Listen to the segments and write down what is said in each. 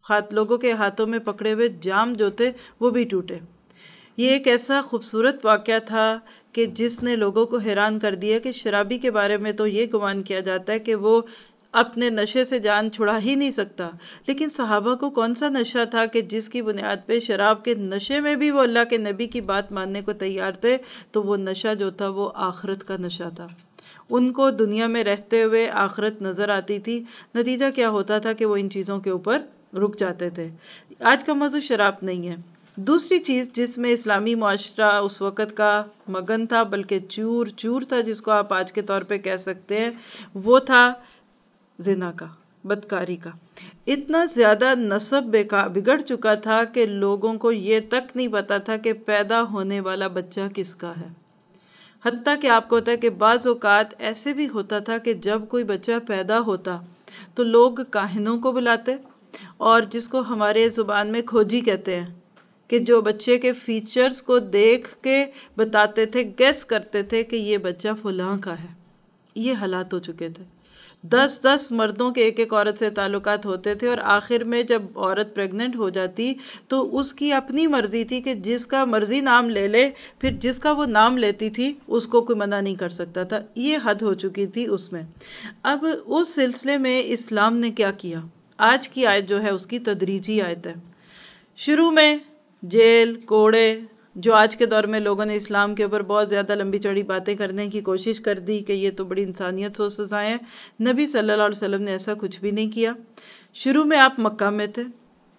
لوگوں کے ہاتھوں میں پکڑے ہوئے جام جو تھے وہ بھی ٹوٹے۔ یہ ایک ایسا خوبصورت واقعہ تھا کہ جس نے لوگوں کو حیران کر دیا کہ شرابی کے بارے میں تو یہ گمان کیا جاتا ہے کہ وہ اپنے نشے سے جان چھڑا ہی نہیں سکتا، لیکن صحابہ کو کون سا نشہ تھا کہ جس کی بنیاد پہ شراب کے نشے میں بھی وہ اللہ کے نبی کی بات ماننے کو تیار تھے؟ تو وہ نشہ جو تھا وہ آخرت کا نشہ تھا۔ ان کو دنیا میں رہتے ہوئے آخرت نظر آتی تھی، نتیجہ کیا ہوتا تھا کہ وہ ان چیزوں کے اوپر رک جاتے تھے۔ آج کا موضوع شراب نہیں ہے۔ دوسری چیز جس میں اسلامی معاشرہ اس وقت کا مگن تھا، بلکہ چور تھا جس کو آپ آج کے طور پہ کہہ سکتے ہیں، وہ تھا زنا کا، بدکاری کا۔ اتنا زیادہ نسب بگڑ چکا تھا کہ لوگوں کو یہ تک نہیں پتا تھا کہ پیدا ہونے والا بچہ کس کا ہے۔ حتیٰ کہ آپ کو ہوتا ہے کہ بعض اوقات ایسے بھی ہوتا تھا کہ جب کوئی بچہ پیدا ہوتا تو لوگ کاہنوں کو بلاتے، اور جس کو ہمارے زبان میں کھوجی کہتے ہیں، کہ جو بچے کے فیچرز کو دیکھ کے بتاتے تھے، گیس کرتے تھے کہ یہ بچہ فلاں کا ہے۔ یہ حالات ہو چکے تھے۔ 10 مردوں کے ایک عورت سے تعلقات ہوتے تھے، اور آخر میں جب عورت پریگننٹ ہو جاتی تو اس کی اپنی مرضی تھی کہ جس کا مرضی نام لے لے، پھر جس کا وہ نام لیتی تھی اس کو کوئی منع نہیں کر سکتا تھا۔ یہ حد ہو چکی تھی اس میں۔ اب اس سلسلے میں اسلام نے کیا کیا؟ آج کی آیت جو ہے اس کی تدریجی آیت ہے۔ شروع میں جیل، کوڑے، جو آج کے دور میں لوگوں نے اسلام کے اوپر بہت زیادہ لمبی چوڑی باتیں کرنے کی کوشش کر دی کہ یہ تو بڑی انسانیت سوچ سزائیں ہیں، نبی صلی اللہ علیہ وسلم نے ایسا کچھ بھی نہیں کیا۔ شروع میں آپ مکہ میں تھے،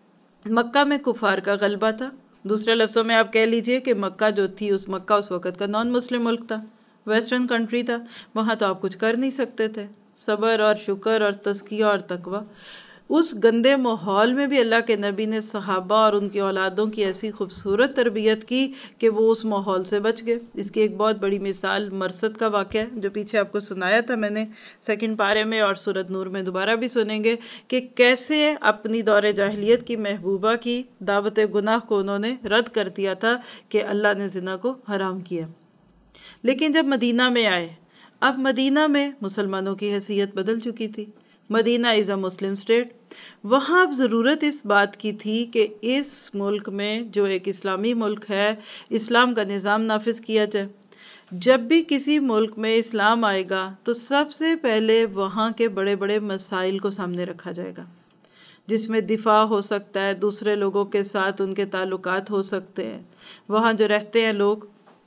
مکہ میں کفار کا غلبہ تھا۔ دوسرے لفظوں میں آپ کہہ لیجئے کہ مکہ جو تھی، مکہ اس وقت کا نان مسلم ملک تھا، ویسٹرن کنٹری تھا، وہاں تو آپ کچھ کر نہیں سکتے تھے۔ صبر اور شکر اور تزکیہ اور تقوی، اس گندے ماحول میں بھی اللہ کے نبی نے صحابہ اور ان کی اولادوں کی ایسی خوبصورت تربیت کی کہ وہ اس ماحول سے بچ گئے۔ اس کی ایک بہت بڑی مثال مرثد کا واقعہ ہے، جو پیچھے آپ کو سنایا تھا میں نے 2 پارے میں، اور سورۃ نور میں دوبارہ بھی سنیں گے کہ کیسے اپنی دور جاہلیت کی محبوبہ کی دعوت گناہ کو انہوں نے رد کر دیا تھا کہ اللہ نے زنا کو حرام کیا۔ لیکن جب مدینہ میں آئے، اب مدینہ میں مسلمانوں کی حیثیت بدل چکی تھی۔ Madina is a Muslim state. وہاں اب ضرورت اس بات کی تھی کہ اس ملک میں جو ایک اسلامی ملک ہے، اسلام کا نظام نافذ کیا جائے۔ جب بھی کسی ملک میں اسلام آئے گا تو سب سے پہلے وہاں کے بڑے بڑے مسائل کو سامنے رکھا جائے گا، جس میں دفاع ہو سکتا ہے، دوسرے لوگوں کے ساتھ ان کے تعلقات ہو سکتے ہیں، وہاں جو رہتے ہیں لوگ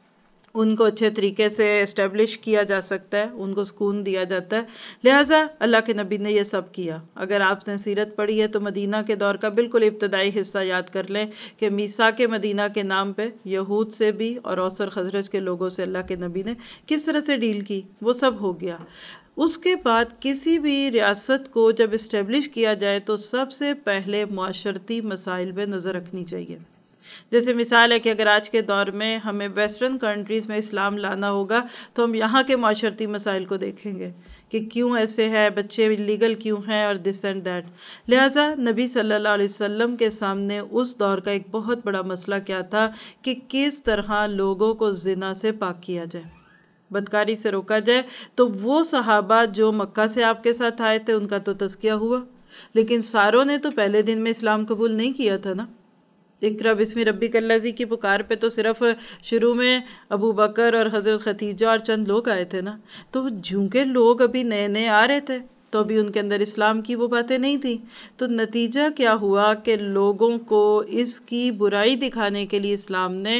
ان کو اچھے طریقے سے اسٹیبلش کیا جا سکتا ہے، ان کو سکون دیا جاتا ہے۔ لہٰذا اللہ کے نبی نے یہ سب کیا۔ اگر آپ نے سیرت پڑھی ہے تو مدینہ کے دور کا بالکل ابتدائی حصہ یاد کر لیں کہ میثاق مدینہ کے نام پہ یہود سے بھی اور اوس اور خزرج کے لوگوں سے اللہ کے نبی نے کس طرح سے ڈیل کی، وہ سب ہو گیا۔ اس کے بعد کسی بھی ریاست کو جب اسٹیبلش کیا جائے تو سب سے پہلے معاشرتی مسائل پہ نظر رکھنی چاہیے۔ جیسے مثال ہے کہ اگر آج کے دور میں ہمیں ویسٹرن کنٹریز میں اسلام لانا ہوگا تو ہم یہاں کے معاشرتی مسائل کو دیکھیں گے کہ کیوں ایسے ہے، بچے لیگل کیوں ہیں، اور دس اینڈ دیٹ۔ لہٰذا نبی صلی اللہ علیہ وسلم کے سامنے اس دور کا ایک بہت بڑا مسئلہ کیا تھا کہ کس طرح لوگوں کو زنا سے پاک کیا جائے، بدکاری سے روکا جائے۔ تو وہ صحابہ جو مکہ سے آپ کے ساتھ آئے تھے ان کا تو تزکیہ ہوا، لیکن ساروں نے تو پہلے دن میں اسلام قبول نہیں کیا تھا نا۔ اقرأ بسم ربک الذی کی پکار پہ تو صرف شروع میں ابو بکر اور حضرت خدیجہ اور چند لوگ آئے تھے نا۔ تو چونکہ لوگ ابھی نئے نئے آ رہے تھے تو ابھی ان کے اندر اسلام کی وہ باتیں نہیں تھیں، تو نتیجہ کیا ہوا کہ لوگوں کو اس کی برائی دکھانے کے لیے اسلام نے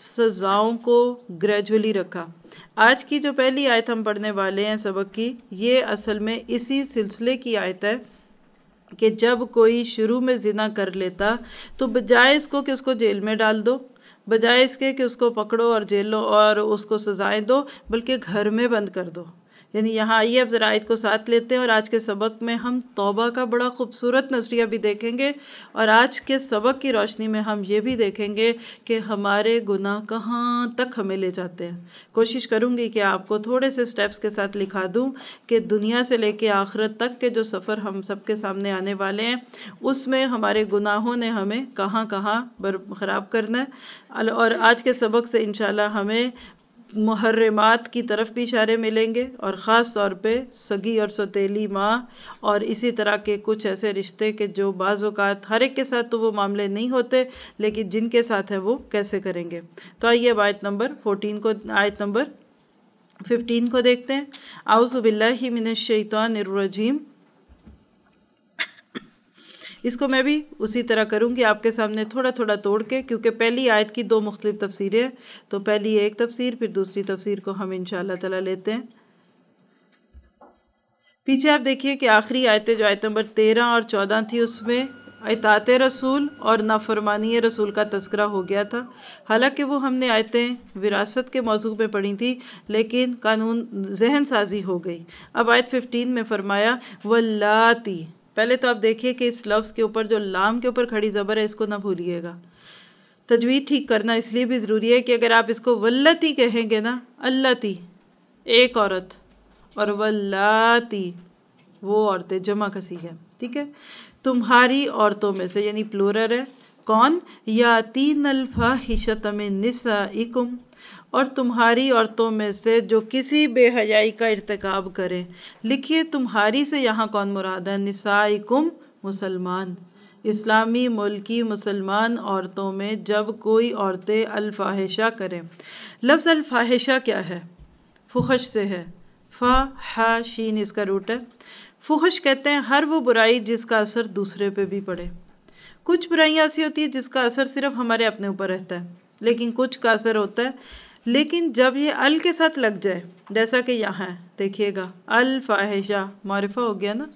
سزاؤں کو گریجولی رکھا۔ آج کی جو پہلی آیت ہم پڑھنے والے ہیں سبق کی، یہ اصل میں اسی سلسلے کی آیت ہے کہ جب کوئی شروع میں زنا کر لیتا تو بجائے اس کو کہ اس کو جیل میں ڈال دو، بجائے اس کے کہ اس کو پکڑو اور جیلوں اور اس کو سزائیں دو، بلکہ گھر میں بند کر دو۔ یعنی یہاں آئیے اب ذرا آیت کو ساتھ لیتے ہیں، اور آج کے سبق میں ہم توبہ کا بڑا خوبصورت نظریہ بھی دیکھیں گے، اور آج کے سبق کی روشنی میں ہم یہ بھی دیکھیں گے کہ ہمارے گناہ کہاں تک ہمیں لے جاتے ہیں۔ کوشش کروں گی کہ آپ کو تھوڑے سے سٹیپس کے ساتھ لکھا دوں کہ دنیا سے لے کے آخرت تک کے جو سفر ہم سب کے سامنے آنے والے ہیں، اس میں ہمارے گناہوں نے ہمیں کہاں کہاں خراب کرنا ہے، اور آج کے سبق سے انشاءاللہ ہمیں محرمات کی طرف بھی اشارے ملیں گے، اور خاص طور پہ سگی اور سوتیلی ماں اور اسی طرح کے کچھ ایسے رشتے کہ جو بعض اوقات ہر ایک کے ساتھ تو وہ معاملے نہیں ہوتے، لیکن جن کے ساتھ ہے وہ کیسے کریں گے۔ تو آئیے اب آیت نمبر 15 کو دیکھتے ہیں۔ اعوذ باللہ من الشیطان الرجیم۔ اس کو میں بھی اسی طرح کروں گی آپ کے سامنے تھوڑا تھوڑا توڑ کے، کیونکہ پہلی آیت کی 2 مختلف تفسیریں ہیں، تو پہلی ایک تفسیر پھر دوسری تفسیر کو ہم انشاءاللہ تعالی لیتے ہیں۔ پیچھے آپ دیکھیے کہ آخری آیتیں جو آیت نمبر 13 اور 14 تھی، اس میں اطاعت رسول اور نافرمانی رسول کا تذکرہ ہو گیا تھا۔ حالانکہ وہ ہم نے آیتیں وراثت کے موضوع پہ پڑھی تھی، لیکن قانون ذہن سازی ہو گئی۔ اب آیت 15 میں فرمایا واللاتی۔ پہلے تو آپ دیکھیے کہ اس لفظ کے اوپر جو لام کے اوپر کھڑی زبر ہے، اس کو نہ بھولیے گا۔ تجوید ٹھیک کرنا اس لیے بھی ضروری ہے کہ اگر آپ اس کو واللاتی کہیں گے نا، اللاتی ایک عورت، اور واللاتی وہ عورتیں جمع کسی ہے، ٹھیک ہے؟ تمہاری عورتوں میں سے، یعنی پلورل ہے، کون؟ یاتین الفاحشۃ من نسائکم، اور تمہاری عورتوں میں سے جو کسی بے حیائی کا ارتکاب کرے۔ لکھیے تمہاری سے یہاں کون مراد ہے؟ نسائکم، مسلمان، اسلامی ملکی مسلمان عورتوں میں جب کوئی عورتیں الفاحشہ کریں۔ لفظ الفاحشہ کیا ہے؟ فحش سے ہے، فحاشین اس کا روٹ ہے۔ فحش کہتے ہیں ہر وہ برائی جس کا اثر دوسرے پہ بھی پڑے۔ کچھ برائیاں ایسی ہوتی ہے جس کا اثر صرف ہمارے اپنے اوپر رہتا ہے، لیکن کچھ کا اثر ہوتا ہے۔ لیکن جب یہ ال کے ساتھ لگ جائے، جیسا کہ یہاں ہے، دیکھیے گا الفاحشہ معرفہ ہو گیا نا،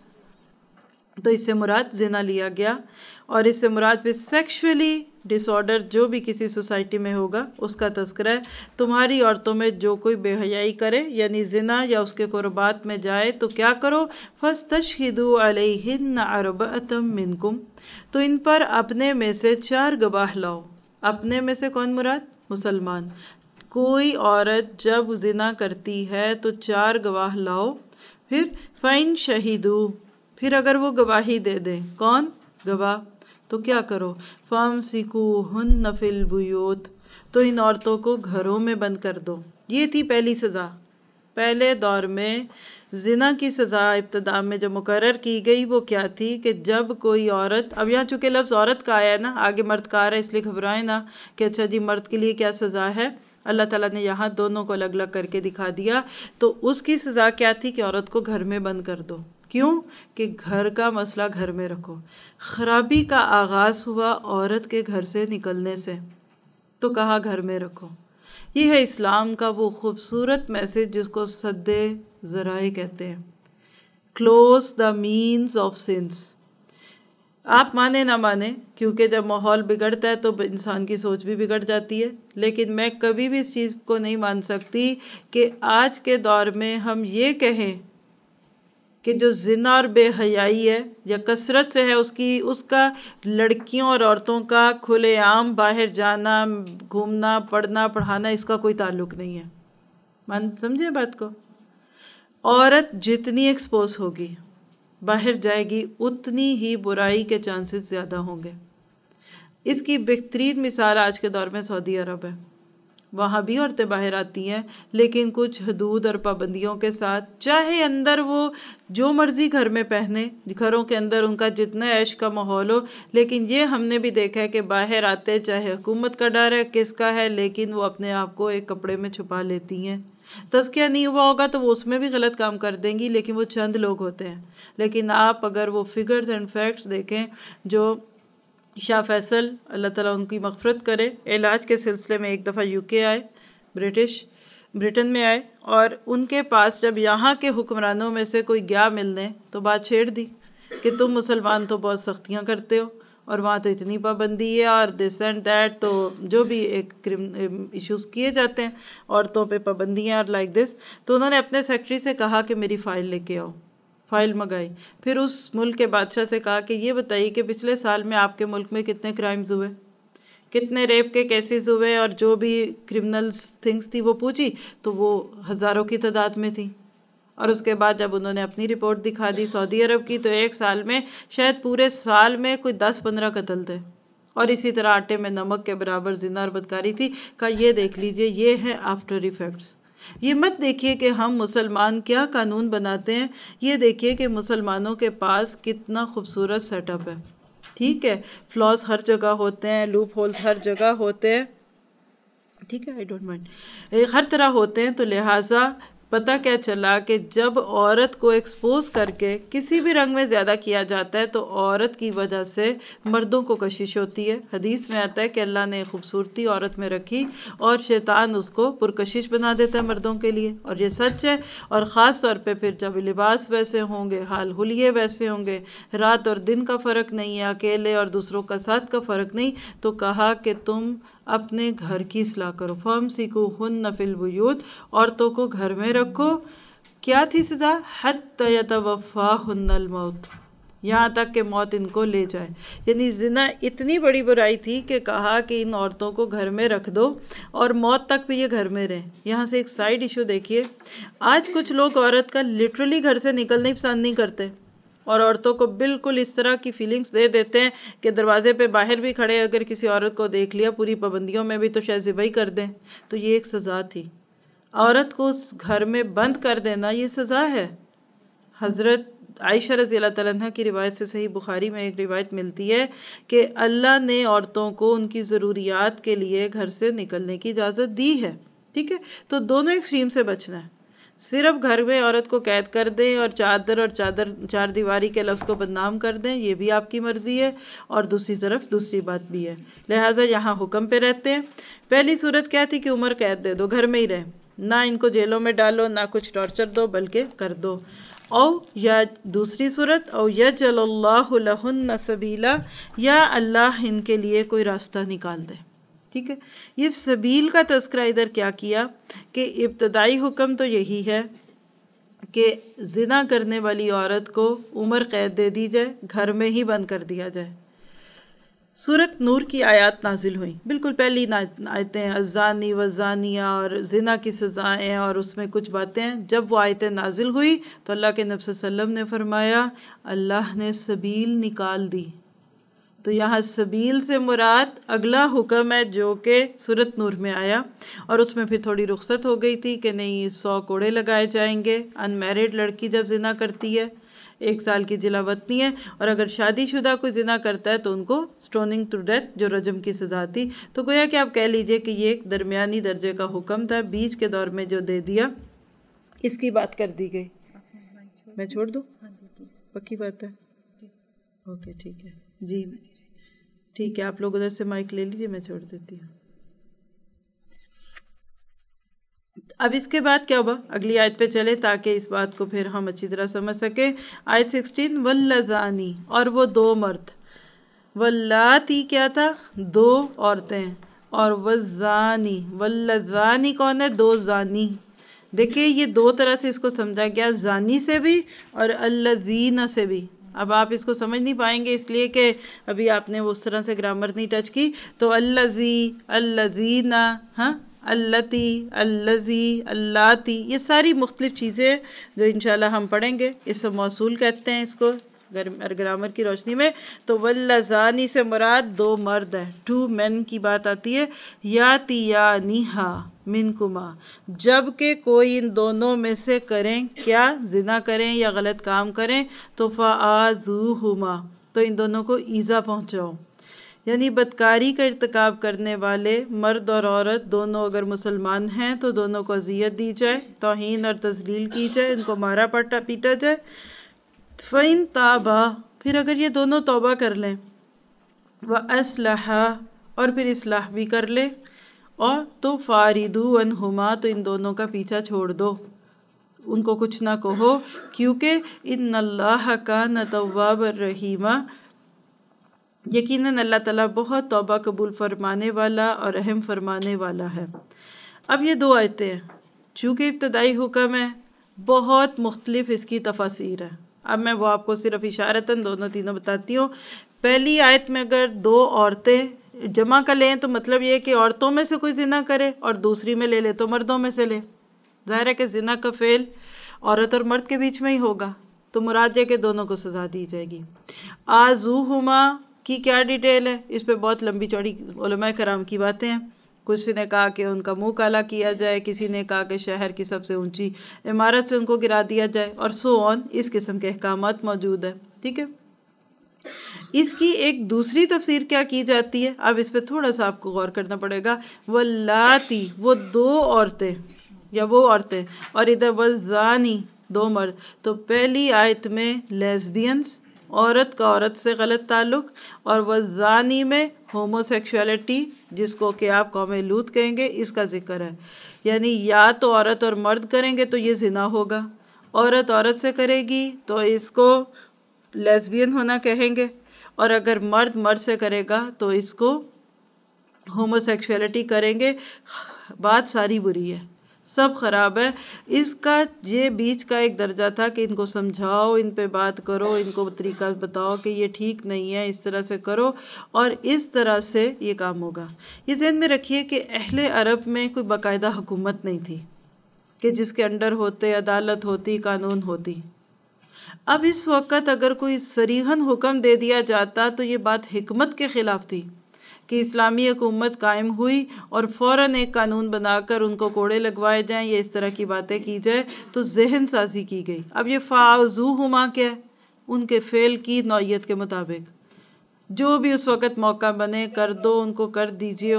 تو اس سے مراد زنا لیا گیا، اور اس سے مراد پھر سیکشولی ڈس آرڈر جو بھی کسی سوسائٹی میں ہوگا اس کا تذکرہ ہے۔ تمہاری عورتوں میں جو کوئی بے حیائی کرے، یعنی زنا یا اس کے قربات میں جائے، تو کیا کرو؟ فَاسْتَشْهِدُوا عَلَيْهِنَّ أَرْبَعَةً مِّنْكُمْ، تو ان پر اپنے میں سے 4 گواہ لاؤ۔ اپنے میں سے کون مراد؟ مسلمان۔ کوئی عورت جب زنا کرتی ہے تو 4 گواہ لاؤ۔ پھر فَإِن شَهِدُوا، پھر اگر وہ گواہی دے دیں، کون گواہ، تو کیا کرو؟ فَامْسِكُوهُنَّ فِي الْبُيُوتِ، تو ان عورتوں کو گھروں میں بند کر دو۔ یہ تھی پہلی سزا۔ پہلے دور میں زنا کی سزا ابتدا میں جب مقرر کی گئی وہ کیا تھی کہ جب کوئی عورت، اب یہاں چونکہ لفظ عورت کا آیا ہے نا، آگے مرد کا آ رہا ہے، اس لیے گھبرائیں نا کہ اچھا جی مرد کے لیے کیا سزا ہے۔ اللہ تعالیٰ نے یہاں دونوں کو الگ الگ کر کے دکھا دیا۔ تو اس کی سزا کیا تھی کہ عورت کو گھر میں بند کر دو۔ کیوں؟ کہ گھر کا مسئلہ گھر میں رکھو۔ خرابی کا آغاز ہوا عورت کے گھر سے نکلنے سے، تو کہا گھر میں رکھو۔ یہ ہے اسلام کا وہ خوبصورت میسج جس کو سد ذرائع کہتے ہیں، close the means of sense. آپ مانے نہ مانے، کیونکہ جب ماحول بگڑتا ہے تو انسان کی سوچ بھی بگڑ جاتی ہے، لیکن میں کبھی بھی اس چیز کو نہیں مان سکتی کہ آج کے دور میں ہم یہ کہیں کہ جو زنا اور بے حیائی ہے یا کثرت سے ہے، اس کا لڑکیوں اور عورتوں کا کھلے عام باہر جانا، گھومنا، پڑھنا، پڑھانا، اس کا کوئی تعلق نہیں ہے۔ سمجھے بات کو؟ عورت جتنی ایکسپوز ہوگی، باہر جائے گی، اتنی ہی برائی کے چانسز زیادہ ہوں گے۔ اس کی بہترین مثال آج کے دور میں سعودی عرب ہے۔ وہاں بھی عورتیں باہر آتی ہیں، لیکن کچھ حدود اور پابندیوں کے ساتھ، چاہے اندر وہ جو مرضی گھر میں پہنے، گھروں کے اندر ان کا جتنا عیش کا ماحول ہو، لیکن یہ ہم نے بھی دیکھا ہے کہ باہر آتے چاہے حکومت کا ڈر ہے کس کا ہے، لیکن وہ اپنے آپ کو ایک کپڑے میں چھپا لیتی ہیں۔ تزکیہ نہیں ہوا ہوگا تو وہ اس میں بھی غلط کام کر دیں گی، لیکن وہ چند لوگ ہوتے ہیں۔ لیکن آپ اگر وہ فگرز اینڈ فیکٹس دیکھیں جو شاہ فیصل اللہ تعالیٰ ان کی مغفرت کرے، علاج کے سلسلے میں ایک دفعہ UK آئے، برٹن میں آئے، اور ان کے پاس جب یہاں کے حکمرانوں میں سے کوئی گیا ملنے تو بات چھیڑ دی کہ تم مسلمان تو بہت سختیاں کرتے ہو، اور وہاں تو اتنی پابندی ہے اور دس اینڈ دیٹ، تو جو بھی ایک ایشوز کیے جاتے ہیں عورتوں پہ پابندیاں اور لائک دس۔ تو انہوں نے اپنے سیکرٹری سے کہا کہ میری فائل لے کے آؤ۔ فائل منگائی، پھر اس ملک کے بادشاہ سے کہا کہ یہ بتائیے کہ پچھلے سال میں آپ کے ملک میں کتنے کرائمز ہوئے، کتنے ریپ کے کیسز ہوئے، اور جو بھی کرمنل تھنگس تھی وہ پوچھی تو وہ ہزاروں کی تعداد میں تھی۔ اور اس کے بعد جب انہوں نے اپنی رپورٹ دکھا دی سعودی عرب کی، تو ایک سال میں شاید پورے سال میں کوئی 10-15 قتل تھے، اور اسی طرح آٹے میں نمک کے برابر زنا اور بدکاری تھی. کہا یہ دیکھ لیجئے، یہ ہے آفٹر ایفیکٹس. یہ مت دیکھیے کہ ہم مسلمان کیا قانون بناتے ہیں، یہ دیکھیے کہ مسلمانوں کے پاس کتنا خوبصورت سیٹ اپ ہے. ٹھیک ہے، فلاز ہر جگہ ہوتے ہیں، لوپ ہول ہر جگہ ہوتے ہیں. ٹھیک ہے، آئی ڈونٹ مائنڈ، ہر طرح ہوتے ہیں. تو لہٰذا پتہ کیا چلا کہ جب عورت کو ایکسپوز کر کے کسی بھی رنگ میں زیادہ کیا جاتا ہے تو عورت کی وجہ سے مردوں کو کشش ہوتی ہے. حدیث میں آتا ہے کہ اللہ نے خوبصورتی عورت میں رکھی اور شیطان اس کو پرکشش بنا دیتا ہے مردوں کے لیے، اور یہ سچ ہے. اور خاص طور پہ پھر جب لباس ویسے ہوں گے، حال حلیے ویسے ہوں گے، رات اور دن کا فرق نہیں ہے، اکیلے اور دوسروں کا ساتھ کا فرق نہیں، تو کہا کہ تم اپنے گھر کی اصلاح کرو. فَامْسِكُوهُنَّ فِي الْبُيُوتِ، عورتوں کو گھر میں رکھو. کیا تھی سزا؟ حَتَّى يَتَوَفَّاهُنَّ الْمَوْتُ، یہاں تک کہ موت ان کو لے جائے. یعنی زنا اتنی بڑی برائی تھی کہ کہا کہ ان عورتوں کو گھر میں رکھ دو اور موت تک بھی یہ گھر میں رہیں. یہاں سے ایک سائیڈ ایشو دیکھیے، آج کچھ لوگ عورت کا لٹرلی گھر سے نکلنا ہی پسند نہیں کرتے، اور عورتوں کو بالکل اس طرح کی فیلنگز دے دیتے ہیں کہ دروازے پہ باہر بھی کھڑے اگر کسی عورت کو دیکھ لیا پوری پابندیوں میں بھی تو شاید ذبح کر دیں. تو یہ ایک سزا تھی. عورت کو اس گھر میں بند کر دینا یہ سزا ہے. حضرت عائشہ رضی اللہ تعالیٰ عنہ کی روایت سے صحیح بخاری میں ایک روایت ملتی ہے کہ اللہ نے عورتوں کو ان کی ضروریات کے لیے گھر سے نکلنے کی اجازت دی ہے. ٹھیک ہے، تو دونوں ایکسٹریم سے بچنا ہے. صرف گھر میں عورت کو قید کر دیں اور چار دیواری کے لفظ کو بدنام کر دیں، یہ بھی آپ کی مرضی ہے. اور دوسری طرف دوسری بات بھی ہے. لہٰذا یہاں حکم پہ رہتے ہیں. پہلی صورت کیا تھی کہ عمر قید دے دو، گھر میں ہی رہیں، نہ ان کو جیلوں میں ڈالو، نہ کچھ ٹارچر دو، بلکہ کر دو. او یا دوسری صورت، او یجعل اللہ لہن سبیلا، یا اللہ ان کے لیے کوئی راستہ نکال دے. ٹھیک ہے، یہ سبیل کا تذکرہ ادھر کیا کیا کہ ابتدائی حکم تو یہی ہے کہ زنا کرنے والی عورت کو عمر قید دے دی جائے، گھر میں ہی بند کر دیا جائے. سورت نور کی آیات نازل ہوئیں، بالکل پہلی آیتیں الزانی والزانیہ اور زنا کی سزائیں اور اس میں کچھ باتیں. جب وہ آیتیں نازل ہوئی تو اللہ کے نبی صلی اللہ علیہ وسلم نے فرمایا اللہ نے سبیل نکال دی. تو یہاں سبیل سے مراد اگلا حکم ہے جو کہ سورت نور میں آیا، اور اس میں پھر تھوڑی رخصت ہو گئی تھی کہ نہیں 100 کوڑے لگائے جائیں گے. ان میرڈ لڑکی جب زنا کرتی ہے 1 سال کی جلا وطنی ہے، اور اگر شادی شدہ کوئی زنا کرتا ہے تو ان کو سٹوننگ ٹو ڈیتھ جو رجم کی سزا تھی. تو گویا کہ آپ کہہ لیجئے کہ یہ ایک درمیانی درجے کا حکم تھا، بیچ کے دور میں جو دے دیا اس کی بات کر دی گئی. میں چھوڑ دوں؟ پکی بات ہے، اوکے ٹھیک ہے جی، ٹھیک ہے آپ لوگ ادھر سے مائک لے لیجیے، میں چھوڑ دیتی ہوں. اب اس کے بعد کیا ہوا، اگلی آیت پہ چلے تاکہ اس بات کو پھر ہم اچھی طرح سمجھ سکیں. آیت 16 واللذانی، اور وہ 2 مرد، واللاتی کیا تھا 2 عورتیں، اور والزانی، واللذانی کون ہے 2 زانی. دیکھیں یہ 2 طرح سے اس کو سمجھا گیا، زانی سے بھی اور الذین سے بھی. اب آپ اس کو سمجھ نہیں پائیں گے اس لیے کہ ابھی آپ نے اس طرح سے گرامر نہیں ٹچ کی. تو الذی، الذین، ہاں اللتی، الذی، اللاتی، یہ ساری مختلف چیزیں جو انشاءاللہ ہم پڑھیں گے. اسم موصول کہتے ہیں اس کو گرامر کی روشنی میں. تو واللذانی سے مراد 2 مرد ہے، 2 men کی بات آتی ہے. یاتیانہا منکما، جب کہ کوئی ان دونوں میں سے کریں کیا، زنا کریں یا غلط کام کریں، تو فآذوہما، تو ان دونوں کو ایذا پہنچاؤ. یعنی بدکاری کا ارتکاب کرنے والے مرد اور عورت دونوں اگر مسلمان ہیں تو دونوں کو اذیت دی جائے، توہین اور تذلیل کی جائے، ان کو مارا پیٹا جائے. فَإِن تَابَا، پھر اگر یہ دونوں توبہ کر لیں، وَأَصْلَحَا، اور پھر اصلاح بھی کر لیں، اور تو فَارِدُوا عَنْهُمَا، تو ان دونوں کا پیچھا چھوڑ دو، ان کو کچھ نہ کہو، کیونکہ ان اللہ کان توابا رحیما، یقیناً اللہ تعالیٰ بہت توبہ قبول فرمانے والا اور رحم فرمانے والا ہے. اب یہ 2 آیتیں ہیں، چونکہ ابتدائی حکم ہے، بہت مختلف اس کی تفاسیر ہے. اب میں وہ آپ کو صرف اشارتاً دونوں تینوں بتاتی ہوں. پہلی آیت میں اگر 2 عورتیں جمع کر لیں تو مطلب یہ ہے کہ عورتوں میں سے کوئی زنا کرے، اور دوسری میں لے لے تو مردوں میں سے لے. ظاہر ہے کہ زنا کا فعل عورت اور مرد کے بیچ میں ہی ہوگا، تو مراد ہے کہ دونوں کو سزا دی جائے گی. آذوہما کی کیا ڈیٹیل ہے، اس پہ بہت لمبی چوڑی علماء کرام کی باتیں ہیں. کسی نے کہا کہ ان کا منہ کالا کیا جائے، کسی نے کہا کہ شہر کی سب سے اونچی عمارت سے ان کو گرا دیا جائے، اور سو آن، اس قسم کے احکامات موجود ہیں. ٹھیک ہے. اس کی ایک دوسری تفسیر کیا کی جاتی ہے، اب اس پہ تھوڑا سا آپ کو غور کرنا پڑے گا. واللاتی، وہ دو عورتیں یا وہ عورتیں، اور ادھر والزانی، دو مرد. تو پہلی آیت میں لیزبینز، عورت کا عورت سے غلط تعلق، اور والزانی میں ہومو سیکشولیٹی، جس کو کہ آپ قوم لوط کہیں گے، اس کا ذکر ہے. یعنی یا تو عورت اور مرد کریں گے تو یہ زنا ہوگا، عورت عورت سے کرے گی تو اس کو لیزبین ہونا کہیں گے، اور اگر مرد مرد سے کرے گا تو اس کو ہومو سیکشولیٹی کریں گے. بات ساری بری ہے، سب خراب ہے. اس کا یہ بیچ کا ایک درجہ تھا کہ ان کو سمجھاؤ، ان پہ بات کرو، ان کو طریقہ بتاؤ کہ یہ ٹھیک نہیں ہے، اس طرح سے کرو، اور اس طرح سے یہ کام ہوگا. یہ ذہن میں رکھیے کہ اہل عرب میں کوئی باقاعدہ حکومت نہیں تھی کہ جس کے انڈر ہوتے عدالت ہوتی، قانون ہوتی. اب اس وقت اگر کوئی صریحاً حکم دے دیا جاتا تو یہ بات حکمت کے خلاف تھی کہ اسلامی حکومت قائم ہوئی اور فوراً ایک قانون بنا کر ان کو کوڑے لگوائے جائیں یا اس طرح کی باتیں کی جائے، تو ذہن سازی کی گئی. اب یہ فَاعُوذُوهُمَا کیا ہے؟ ان کے فعل کی نوعیت کے مطابق جو بھی اس وقت موقع بنے کر دو، ان کو کر دیجئے،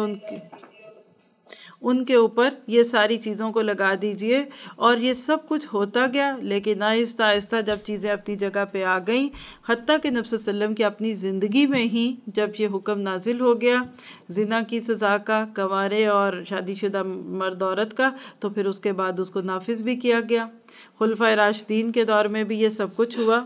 ان کے اوپر یہ ساری چیزوں کو لگا دیجئے. اور یہ سب کچھ ہوتا گیا، لیکن آہستہ آہستہ جب چیزیں اپنی جگہ پہ آ گئیں، حتیٰ کہ نبی صلی اللہ علیہ وسلم کی اپنی زندگی میں ہی جب یہ حکم نازل ہو گیا زنا کی سزا کا، کنوارے اور شادی شدہ مرد عورت کا، تو پھر اس کے بعد اس کو نافذ بھی کیا گیا. خلفائے راشدین کے دور میں بھی یہ سب کچھ ہوا.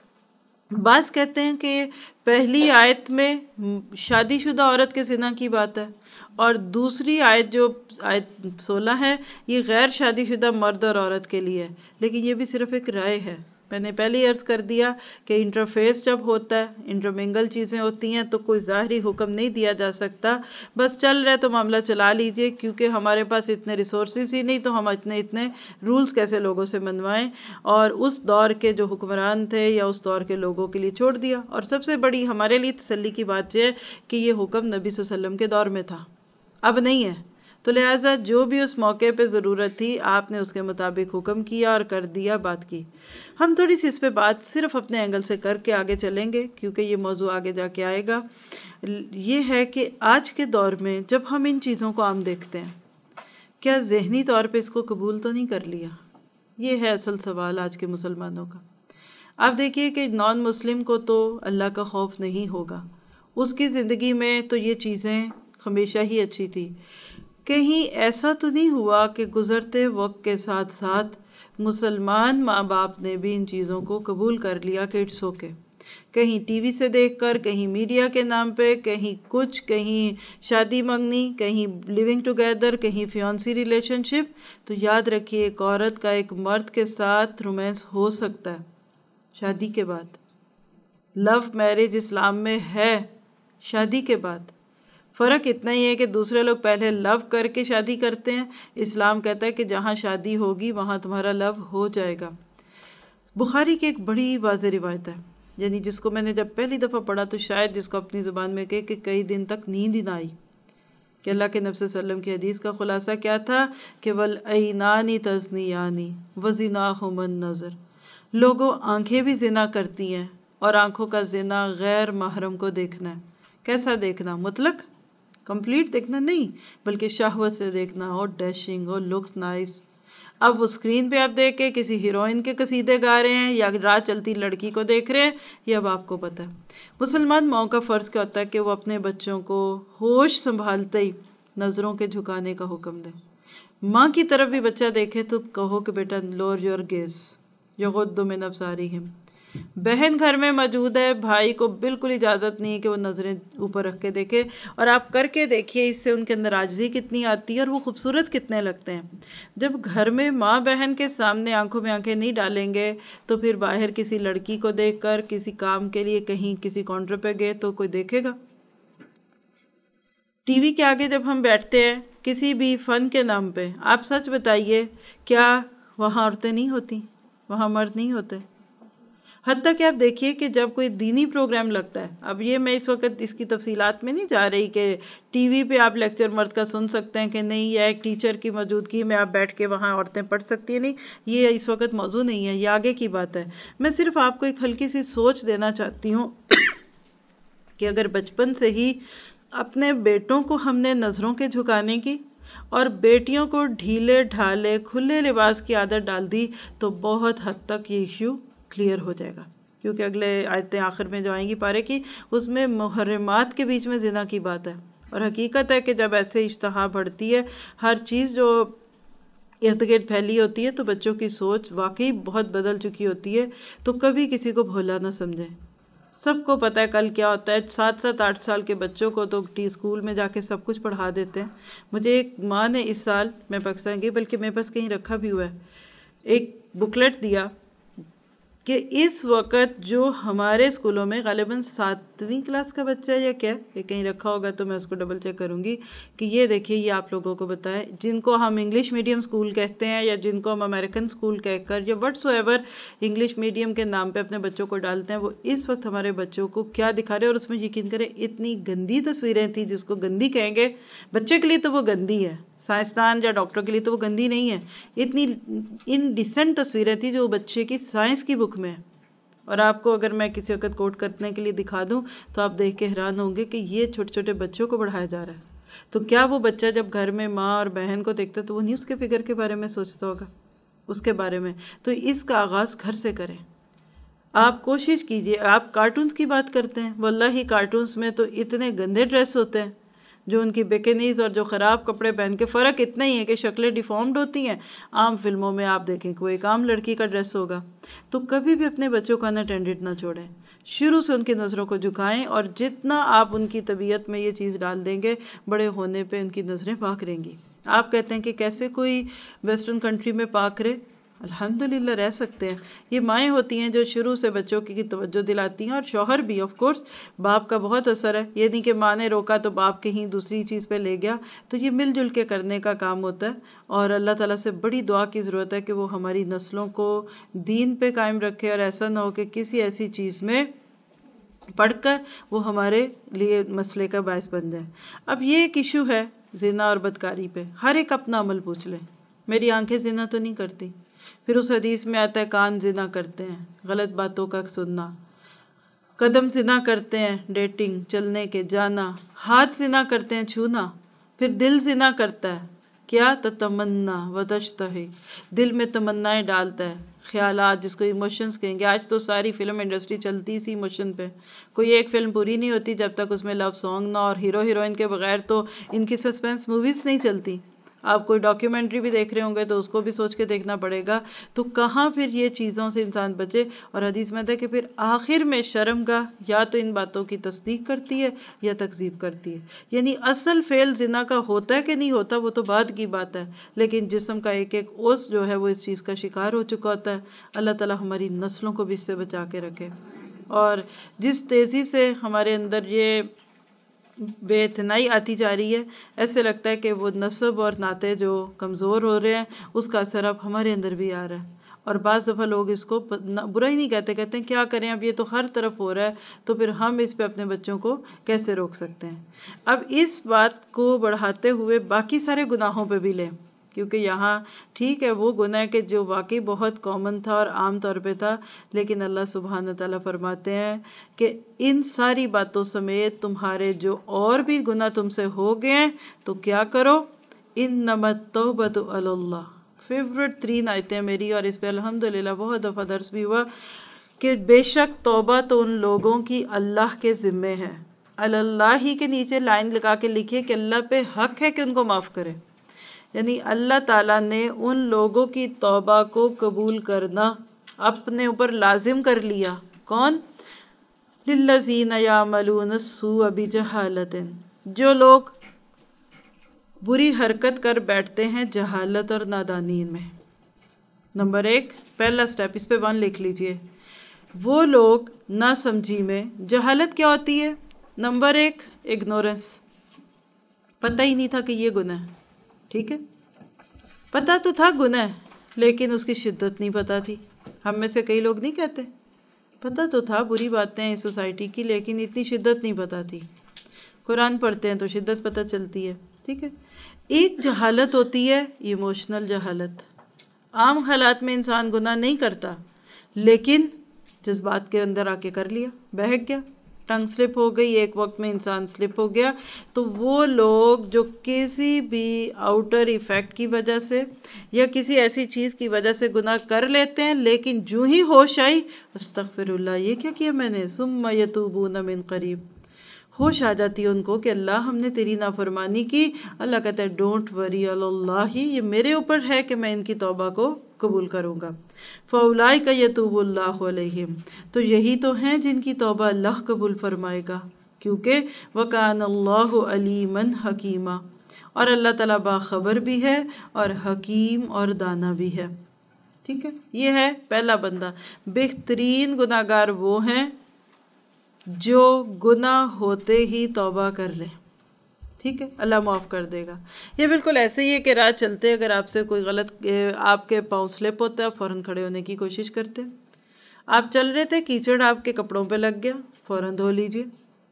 بعض کہتے ہیں کہ پہلی آیت میں شادی شدہ عورت کے زنا کی بات ہے، اور دوسری آیت جو آیت 16 ہے یہ غیر شادی شدہ مرد اور عورت کے لیے ہے. لیکن یہ بھی صرف ایک رائے ہے. میں نے پہلے عرض کر دیا کہ انٹرفیس جب ہوتا ہے، انٹرمنگل چیزیں ہوتی ہیں، تو کوئی ظاہری حکم نہیں دیا جا سکتا. بس چل رہا ہے تو معاملہ چلا لیجئے، کیونکہ ہمارے پاس اتنے ریسورسز ہی نہیں، تو ہم اتنے رولز کیسے لوگوں سے منوائیں. اور اس دور کے جو حکمران تھے یا اس دور کے لوگوں کے لیے چھوڑ دیا. اور سب سے بڑی ہمارے لیے تسلی کی بات یہ ہے کہ یہ حکم نبی صلی اللہ علیہ وسلم کے دور میں تھا، اب نہیں ہے. تو لہٰذا جو بھی اس موقع پہ ضرورت تھی آپ نے اس کے مطابق حکم کیا اور کر دیا، بات کی. ہم تھوڑی سی اس پہ بات صرف اپنے اینگل سے کر کے آگے چلیں گے، کیونکہ یہ موضوع آگے جا کے آئے گا. یہ ہے کہ آج کے دور میں جب ہم ان چیزوں کو عام دیکھتے ہیں، کیا ذہنی طور پہ اس کو قبول تو نہیں کر لیا؟ یہ ہے اصل سوال آج کے مسلمانوں کا. آپ دیکھیے کہ نان مسلم کو تو اللہ کا خوف نہیں ہوگا، اس کی زندگی میں تو یہ چیزیں ہمیشہ ہی اچھی تھی. کہیں ایسا تو نہیں ہوا کہ گزرتے وقت کے ساتھ ساتھ مسلمان ماں باپ نے بھی ان چیزوں کو قبول کر لیا کہ اٹس اوکے. کہیں ٹی وی سے دیکھ کر، کہیں میڈیا کے نام پہ، کہیں کچھ، کہیں شادی منگنی، کہیں لیونگ ٹوگیدر، کہیں فیونسی ریلیشن شپ. تو یاد رکھیے ایک عورت کا ایک مرد کے ساتھ رومانس ہو سکتا ہے شادی کے بعد. لو میرج اسلام میں ہے شادی کے بعد. فرق اتنا ہی ہے کہ دوسرے لوگ پہلے لو کر کے شادی کرتے ہیں، اسلام کہتا ہے کہ جہاں شادی ہوگی وہاں تمہارا لو ہو جائے گا. بخاری کی ایک بڑی واضح روایت ہے، یعنی جس کو میں نے جب پہلی دفعہ پڑھا تو شاید جس کو اپنی زبان میں کہے کہ کئی دن تک نیند ہی نہ آئی، کہ اللہ کے نبی صلی اللہ علیہ وسلم کی حدیث کا خلاصہ کیا تھا کہ وَالْعَيْنَانِ تَزْنِيَانِ وَزِنَاهُمَا النَّظْرُ. لوگوں آنکھیں بھی زنا کرتی ہیں، اور آنکھوں کا زنا غیر محرم کو دیکھنا ہے. کیسا دیکھنا؟ مطلق کمپلیٹ دیکھنا نہیں، بلکہ شہوت سے دیکھنا ہو، ڈیشنگ ہو، لکس نائس. اب وہ اسکرین پہ آپ دیکھ کے کسی ہیروئن کے قصیدے گا رہے ہیں یا راہ چلتی لڑکی کو دیکھ رہے ہیں، یہ اب آپ کو پتہ ہے. مسلمان ماؤں کا فرض کیا ہوتا ہے کہ وہ اپنے بچوں کو ہوش سنبھالتے ہی نظروں کے جھکانے کا حکم دے. ماں کی طرف بھی بچہ دیکھے تو کہو کہ بیٹا لور یور گیز یغض من ابصارہم. بہن گھر میں موجود ہے، بھائی کو بالکل اجازت نہیں ہے کہ وہ نظریں اوپر رکھ کے دیکھے. اور آپ کر کے دیکھیے اس سے ان کے اندر عاجزی کتنی آتی ہے اور وہ خوبصورت کتنے لگتے ہیں. جب گھر میں ماں بہن کے سامنے آنکھوں میں آنکھیں نہیں ڈالیں گے تو پھر باہر کسی لڑکی کو دیکھ کر کسی کام کے لیے کہیں کسی کاؤنٹر پہ گئے تو کوئی دیکھے گا. ٹی وی کے آگے جب ہم بیٹھتے ہیں کسی بھی فن کے نام پہ، آپ سچ بتائیے کیا وہاں عورتیں نہیں ہوتی، وہاں مرد نہیں ہوتے؟ حتیٰ کہ آپ دیکھیے کہ جب کوئی دینی پروگرام لگتا ہے، اب یہ میں اس وقت اس کی تفصیلات میں نہیں جا رہی کہ ٹی وی پہ آپ لیکچر مرد کا سن سکتے ہیں کہ نہیں، یا ایک ٹیچر کی موجودگی میں آپ بیٹھ کے وہاں عورتیں پڑھ سکتی ہیں، نہیں، یہ اس وقت موضوع نہیں ہے، یہ آگے کی بات ہے۔ میں صرف آپ کو ایک ہلکی سی سوچ دینا چاہتی ہوں کہ اگر بچپن سے ہی اپنے بیٹوں کو ہم نے نظروں کے جھکانے کی اور بیٹیوں کو ڈھیلے ڈھالے کھلے لباس کی عادت ڈال دی تو بہت حد تک یہ ایشو کلیئر ہو جائے گا، کیونکہ اگلے آیتیں آخر میں جو آئیں گی پارے کی، اس میں محرمات کے بیچ میں زنا کی بات ہے، اور حقیقت ہے کہ جب ایسے اشتہا بڑھتی ہے، ہر چیز جو ارد گرد پھیلی ہوتی ہے، تو بچوں کی سوچ واقعی بہت بدل چکی ہوتی ہے، تو کبھی کسی کو بھولا نہ سمجھیں۔ سب کو پتہ ہے کل کیا ہوتا ہے، 7-8 سال کے بچوں کو تو اسکول میں جا کے سب کچھ پڑھا دیتے ہیں۔ مجھے ایک ماں نے اس سال، میں پاکستان گئی، بلکہ میرے پاس کہیں رکھا بھی ہوا ہے، ایک بکلیٹ دیا کہ اس وقت جو ہمارے اسکولوں میں غالباً 7ویں کلاس کا بچہ ہے یا کیا، یہ کہیں رکھا ہوگا تو میں اس کو ڈبل چیک کروں گی، کہ یہ دیکھیے، یہ آپ لوگوں کو بتائیں، جن کو ہم انگلش میڈیم اسکول کہتے ہیں یا جن کو ہم امریکن اسکول کہہ کر یا وٹس ایور انگلش میڈیم کے نام پہ اپنے بچوں کو ڈالتے ہیں، وہ اس وقت ہمارے بچوں کو کیا دکھا رہے ہیں، اور اس میں یقین کریں اتنی گندی تصویریں تھیں، جس کو گندی کہیں گے بچے کے لیے تو وہ گندی ہے، سائنسدان یا ڈاکٹر کے لیے تو وہ گندی نہیں ہے، اتنی انڈیسنٹ تصویریں تھیں جو بچے کی سائنس کی بک میں ہے، اور آپ کو اگر میں کسی وقت کوٹ کرنے کے لیے دکھا دوں تو آپ دیکھ کے حیران ہوں گے کہ یہ چھوٹے چھوٹے بچوں کو پڑھایا جا رہا ہے۔ تو کیا وہ بچہ جب گھر میں ماں اور بہن کو دیکھتا ہے تو وہ نہیں اس کے فگر کے بارے میں سوچتا ہوگا، اس کے بارے میں؟ تو اس کا آغاز گھر سے کریں۔ آپ کوشش کیجئے، آپ کارٹونز کی بات کرتے ہیں، واللہ ہی کارٹونز میں تو اتنے گندے ڈریس ہوتے ہیں، جو ان کی بیکنیز اور جو خراب کپڑے پہن کے، فرق اتنا ہی ہے کہ شکلیں ڈیفارمڈ ہوتی ہیں۔ عام فلموں میں آپ دیکھیں کوئی ایک عام لڑکی کا ڈریس ہوگا۔ تو کبھی بھی اپنے بچوں کو اناٹینڈڈ نہ چھوڑیں، شروع سے ان کی نظروں کو جھکائیں، اور جتنا آپ ان کی طبیعت میں یہ چیز ڈال دیں گے، بڑے ہونے پہ ان کی نظریں پاک رہیں گی۔ آپ کہتے ہیں کہ کیسے کوئی ویسٹرن کنٹری میں پاک رہے؟ الحمدللہ رہ سکتے ہیں۔ یہ مائیں ہوتی ہیں جو شروع سے بچوں کی توجہ دلاتی ہیں، اور شوہر بھی، آف کورس باپ کا بہت اثر ہے، یہ نہیں کہ ماں نے روکا تو باپ کہیں دوسری چیز پہ لے گیا، تو یہ مل جل کے کرنے کا کام ہوتا ہے، اور اللہ تعالیٰ سے بڑی دعا کی ضرورت ہے کہ وہ ہماری نسلوں کو دین پہ قائم رکھے، اور ایسا نہ ہو کہ کسی ایسی چیز میں پڑھ کر وہ ہمارے لیے مسئلے کا باعث بن جائے۔ اب یہ ایک ایشو ہے زنا اور بدکاری پہ، ہر ایک اپنا عمل پوچھ لے، میری آنکھیں زنا تو نہیں کرتی، پھر اس حدیث میں آتا ہے کان زنا کرتے ہیں، غلط باتوں کا سننا، قدم زنا کرتے ہیں، ڈیٹنگ، چلنے کے، جانا، ہاتھ زنا کرتے ہیں، چھونا، پھر دل زنا کرتا ہے، کیا؟ تتمنا وتشتہی، دل میں تمنائیں ڈالتا ہے، خیالات، جس کو ایموشنز کہیں گے۔ آج تو ساری فلم انڈسٹری چلتی اسی ایموشن پہ، کوئی ایک فلم پوری نہیں ہوتی جب تک اس میں لو سانگ نہ، اور ہیرو ہیروئن کے بغیر تو ان کی سسپینس موویز نہیں چلتی۔ آپ کوئی ڈاکیومنٹری بھی دیکھ رہے ہوں گے تو اس کو بھی سوچ کے دیکھنا پڑے گا، تو کہاں پھر یہ چیزوں سے انسان بچے؟ اور حدیث میں آتا ہے کہ پھر آخر میں شرمگاہ یا تو ان باتوں کی تصدیق کرتی ہے یا تکذیب کرتی ہے، یعنی اصل فعل زنا کا ہوتا ہے کہ نہیں ہوتا وہ تو بعد کی بات ہے، لیکن جسم کا ایک ایک عضو جو ہے وہ اس چیز کا شکار ہو چکا ہوتا ہے۔ اللہ تعالیٰ ہماری نسلوں کو بھی اس سے بچا کے رکھے، اور جس تیزی سے ہمارے اندر یہ بے اتنائی آتی جا رہی ہے، ایسے لگتا ہے کہ وہ نسب اور ناطے جو کمزور ہو رہے ہیں، اس کا اثر اب ہمارے اندر بھی آ رہا ہے، اور بعض دفعہ لوگ اس کو برا ہی نہیں کہتے، کہتے ہیں کیا کریں، اب یہ تو ہر طرف ہو رہا ہے، تو پھر ہم اس پہ اپنے بچوں کو کیسے روک سکتے ہیں؟ اب اس بات کو بڑھاتے ہوئے باقی سارے گناہوں پہ بھی لیں، کیونکہ یہاں ٹھیک ہے وہ گناہ کہ جو واقعی بہت کامن تھا اور عام طور پہ تھا، لیکن اللہ سبحانہ تعالیٰ فرماتے ہیں کہ ان ساری باتوں سمیت تمہارے جو اور بھی گناہ تم سے ہو گئے ہیں تو کیا کرو؟ انما التوبۃ علی اللہ، فیورٹ 3 آیتیں میری، اور اس پہ الحمدللہ بہت دفعہ درس بھی ہوا، کہ بے شک توبہ تو ان لوگوں کی اللہ کے ذمے ہے، اللہ ہی کے نیچے لائن لگا کے لکھیے کہ اللہ پہ حق ہے کہ ان کو معاف کرے، یعنی اللہ تعالیٰ نے ان لوگوں کی توبہ کو قبول کرنا اپنے اوپر لازم کر لیا۔ کون؟ للذین یعملون السوء بجہالۃ، جو لوگ بری حرکت کر بیٹھتے ہیں جہالت اور نادانی میں۔ نمبر 1 پہلا سٹیپ، اس پہ 1 لکھ لیجئے، وہ لوگ نہ سمجھی میں، جہالت کیا ہوتی ہے؟ نمبر 1 اگنورنس، پتہ ہی نہیں تھا کہ یہ گناہ ہے، ٹھیک ہے، پتہ تو تھا گناہ لیکن اس کی شدت نہیں پتہ تھی۔ ہم میں سے کئی لوگ نہیں کہتے پتہ تو تھا بری باتیں ہیں اس سوسائٹی کی، لیکن اتنی شدت نہیں پتہ تھی. قرآن پڑھتے ہیں تو شدت پتہ چلتی ہے. ٹھیک ہے. ایک جہالت ہوتی ہے ایموشنل جہالت. عام حالات میں انسان گناہ نہیں کرتا، لیکن جذبات کے اندر آ کے کر لیا، بہک گیا، ٹنگ سلپ ہو گئی. ایک وقت میں انسان سلپ ہو گیا. تو وہ لوگ جو کسی بھی آؤٹر ایفیکٹ کی وجہ سے یا کسی ایسی چیز کی وجہ سے گناہ کر لیتے ہیں، لیکن جو ہی ہوش آئی استغفر اللہ، یہ کیا کیا میں نے، ثم یتوبون من قریب، ہوش آ جاتی ہے ان کو کہ اللہ ہم نے تیری نافرمانی کی. اللہ کہتا ہے ڈونٹ وری اللہ، یہ میرے اوپر ہے کہ میں ان کی توبہ کو قبول کروں گا. فَأُولَٰئِكَ يَتُوبُ اللَّهُ عَلَيْهِمْ، تو یہی تو ہیں جن کی توبہ اللہ قبول فرمائے گا، کیونکہ وَكَانَ اللَّهُ عَلِيمًا حَكِيمًا، اور اللہ تعالیٰ باخبر بھی ہے اور حکیم اور دانا بھی ہے. ٹھیک ہے. یہ ہے پہلا بندہ. بہترین گناہ گار وہ ہیں جو گناہ ہوتے ہی توبہ کر لیں. ٹھیک ہے. اللہ معاف کر دے گا. یہ بالکل ایسے ہی ہے کہ راہ چلتے اگر آپ سے کوئی غلط آپ کے پاؤں سلپ ہوتا ہے، آپ فوراً کھڑے ہونے کی کوشش کرتے ہیں. آپ چل رہے تھے، کیچڑ آپ کے کپڑوں پہ لگ گیا، فوراً دھو لیجئے.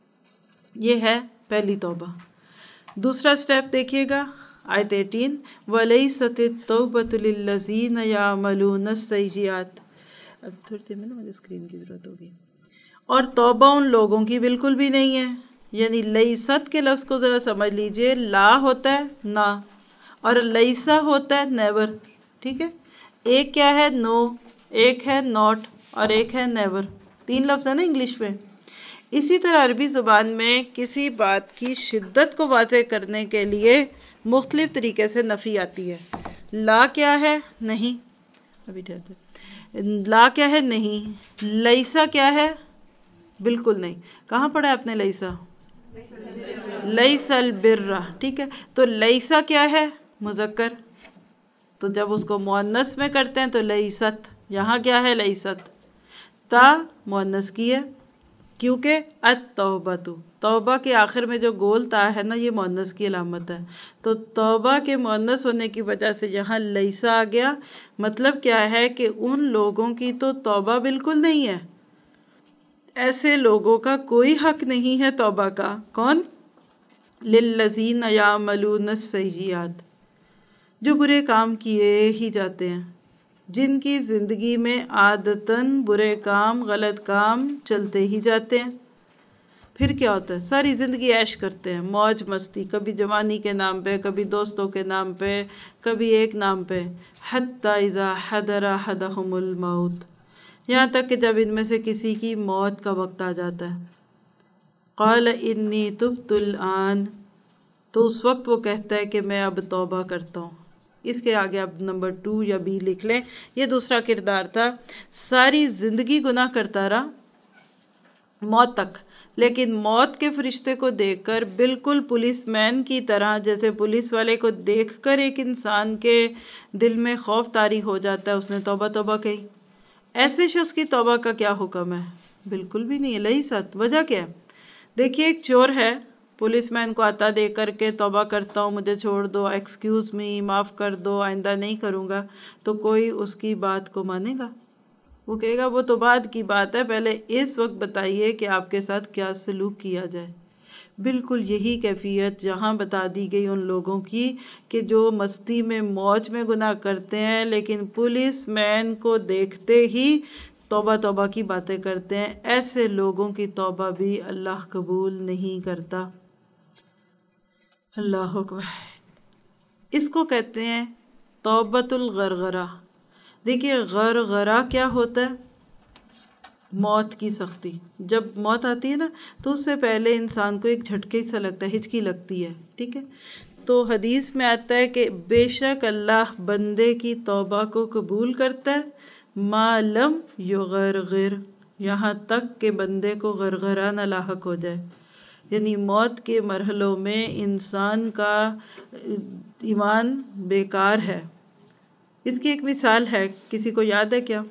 یہ ہے پہلی توبہ. دوسرا سٹیپ دیکھیے گا، آیت 18، وَلَيْسَتِ التَّوْبَةُ لِلَّذِينَ يَعْمَلُونَ السَّيِّئَاتِ. اب تھوڑی دیر میں مجھے اسکرین کی ضرورت ہوگی. اور توبہ ان لوگوں کی بالکل بھی نہیں ہے. یعنی لیست کے لفظ کو ذرا سمجھ لیجئے. لا ہوتا ہے نہ، اور لیسا ہوتا ہے نیور. ٹھیک ہے. ایک کیا ہے نو، ایک ہے ناٹ، اور ایک ہے نیور. 3 لفظ ہے نا انگلش میں. اسی طرح عربی زبان میں کسی بات کی شدت کو واضح کرنے کے لیے مختلف طریقے سے نفی آتی ہے. لا کیا ہے نہیں، ابھی ٹھہر، لا کیا ہے نہیں. لیسا کیا ہے بالکل نہیں. کہاں پڑھا آپ نے لیسا؟ لیس البر. ٹھیک ہے. تو لیسا کیا ہے مذکر، تو جب اس کو مؤنث میں کرتے ہیں تو لیست. یہاں کیا ہے لیست، تا مؤنث کی ہے، کیونکہ التوبۃ، توبہ کے آخر میں جو گول تا ہے نا، یہ مؤنث کی علامت ہے. تو توبہ کے مؤنث ہونے کی وجہ سے یہاں لیسا آ گیا. مطلب کیا ہے کہ ان لوگوں کی تو توبہ بالکل نہیں ہے. ایسے لوگوں کا کوئی حق نہیں ہے توبہ کا. کون؟ للذین یعملون السیئات، جو برے کام کیے ہی جاتے ہیں، جن کی زندگی میں عادتاً برے کام، غلط کام چلتے ہی جاتے ہیں. پھر کیا ہوتا ہے؟ ساری زندگی عیش کرتے ہیں، موج مستی، کبھی جوانی کے نام پہ، کبھی دوستوں کے نام پہ، کبھی ایک نام پہ. حتی اذا حضر احدہم الموت، یہاں تک کہ جب ان میں سے کسی کی موت کا وقت آ جاتا ہے. قال انی تبت الآن، تو اس وقت وہ کہتا ہے کہ میں اب توبہ کرتا ہوں. اس کے آگے اب نمبر 2 یا بی لکھ لیں. یہ دوسرا کردار تھا. ساری زندگی گناہ کرتا رہا موت تک، لیکن موت کے فرشتے کو دیکھ کر بالکل پولیس مین کی طرح، جیسے پولیس والے کو دیکھ کر ایک انسان کے دل میں خوف طاری ہو جاتا ہے، اس نے توبہ توبہ کہی. ایسے شخص کی توبہ کا کیا حکم ہے؟ بالکل بھی نہیں ہے. لیست. وجہ کیا ہے؟ دیکھیے ایک چور ہے، پولیس مین کو آتا دے کر کے توبہ کرتا ہوں، مجھے چھوڑ دو، ایکسکیوز می، معاف کر دو، آئندہ نہیں کروں گا. تو کوئی اس کی بات کو مانے گا؟ وہ کہے گا وہ تو بعد کی بات ہے، پہلے اس وقت بتائیے کہ آپ کے ساتھ کیا سلوک کیا جائے. بالکل یہی کیفیت جہاں بتا دی گئی ان لوگوں کی کہ جو مستی میں موج میں گناہ کرتے ہیں، لیکن پولیس مین کو دیکھتے ہی توبہ توبہ کی باتیں کرتے ہیں. ایسے لوگوں کی توبہ بھی اللہ قبول نہیں کرتا. اللہ اکبر. اس کو کہتے ہیں توبۃ الغرغرہ. دیکھیے غرغرہ کیا ہوتا ہے؟ موت کی سختی. جب موت آتی ہے نا تو اس سے پہلے انسان کو ایک جھٹکے سا لگتا ہے، ہچکی لگتی ہے. ٹھیک ہے. تو حدیث میں آتا ہے کہ بے شک اللہ بندے کی توبہ کو قبول کرتا ہے ما لم یغرغر، یہاں تک کہ بندے کو غرغرہ نہ لاحق ہو جائے. یعنی موت کے مرحلوں میں انسان کا ایمان بیکار ہے. اس کی ایک مثال ہے، کسی کو یاد ہے کیا؟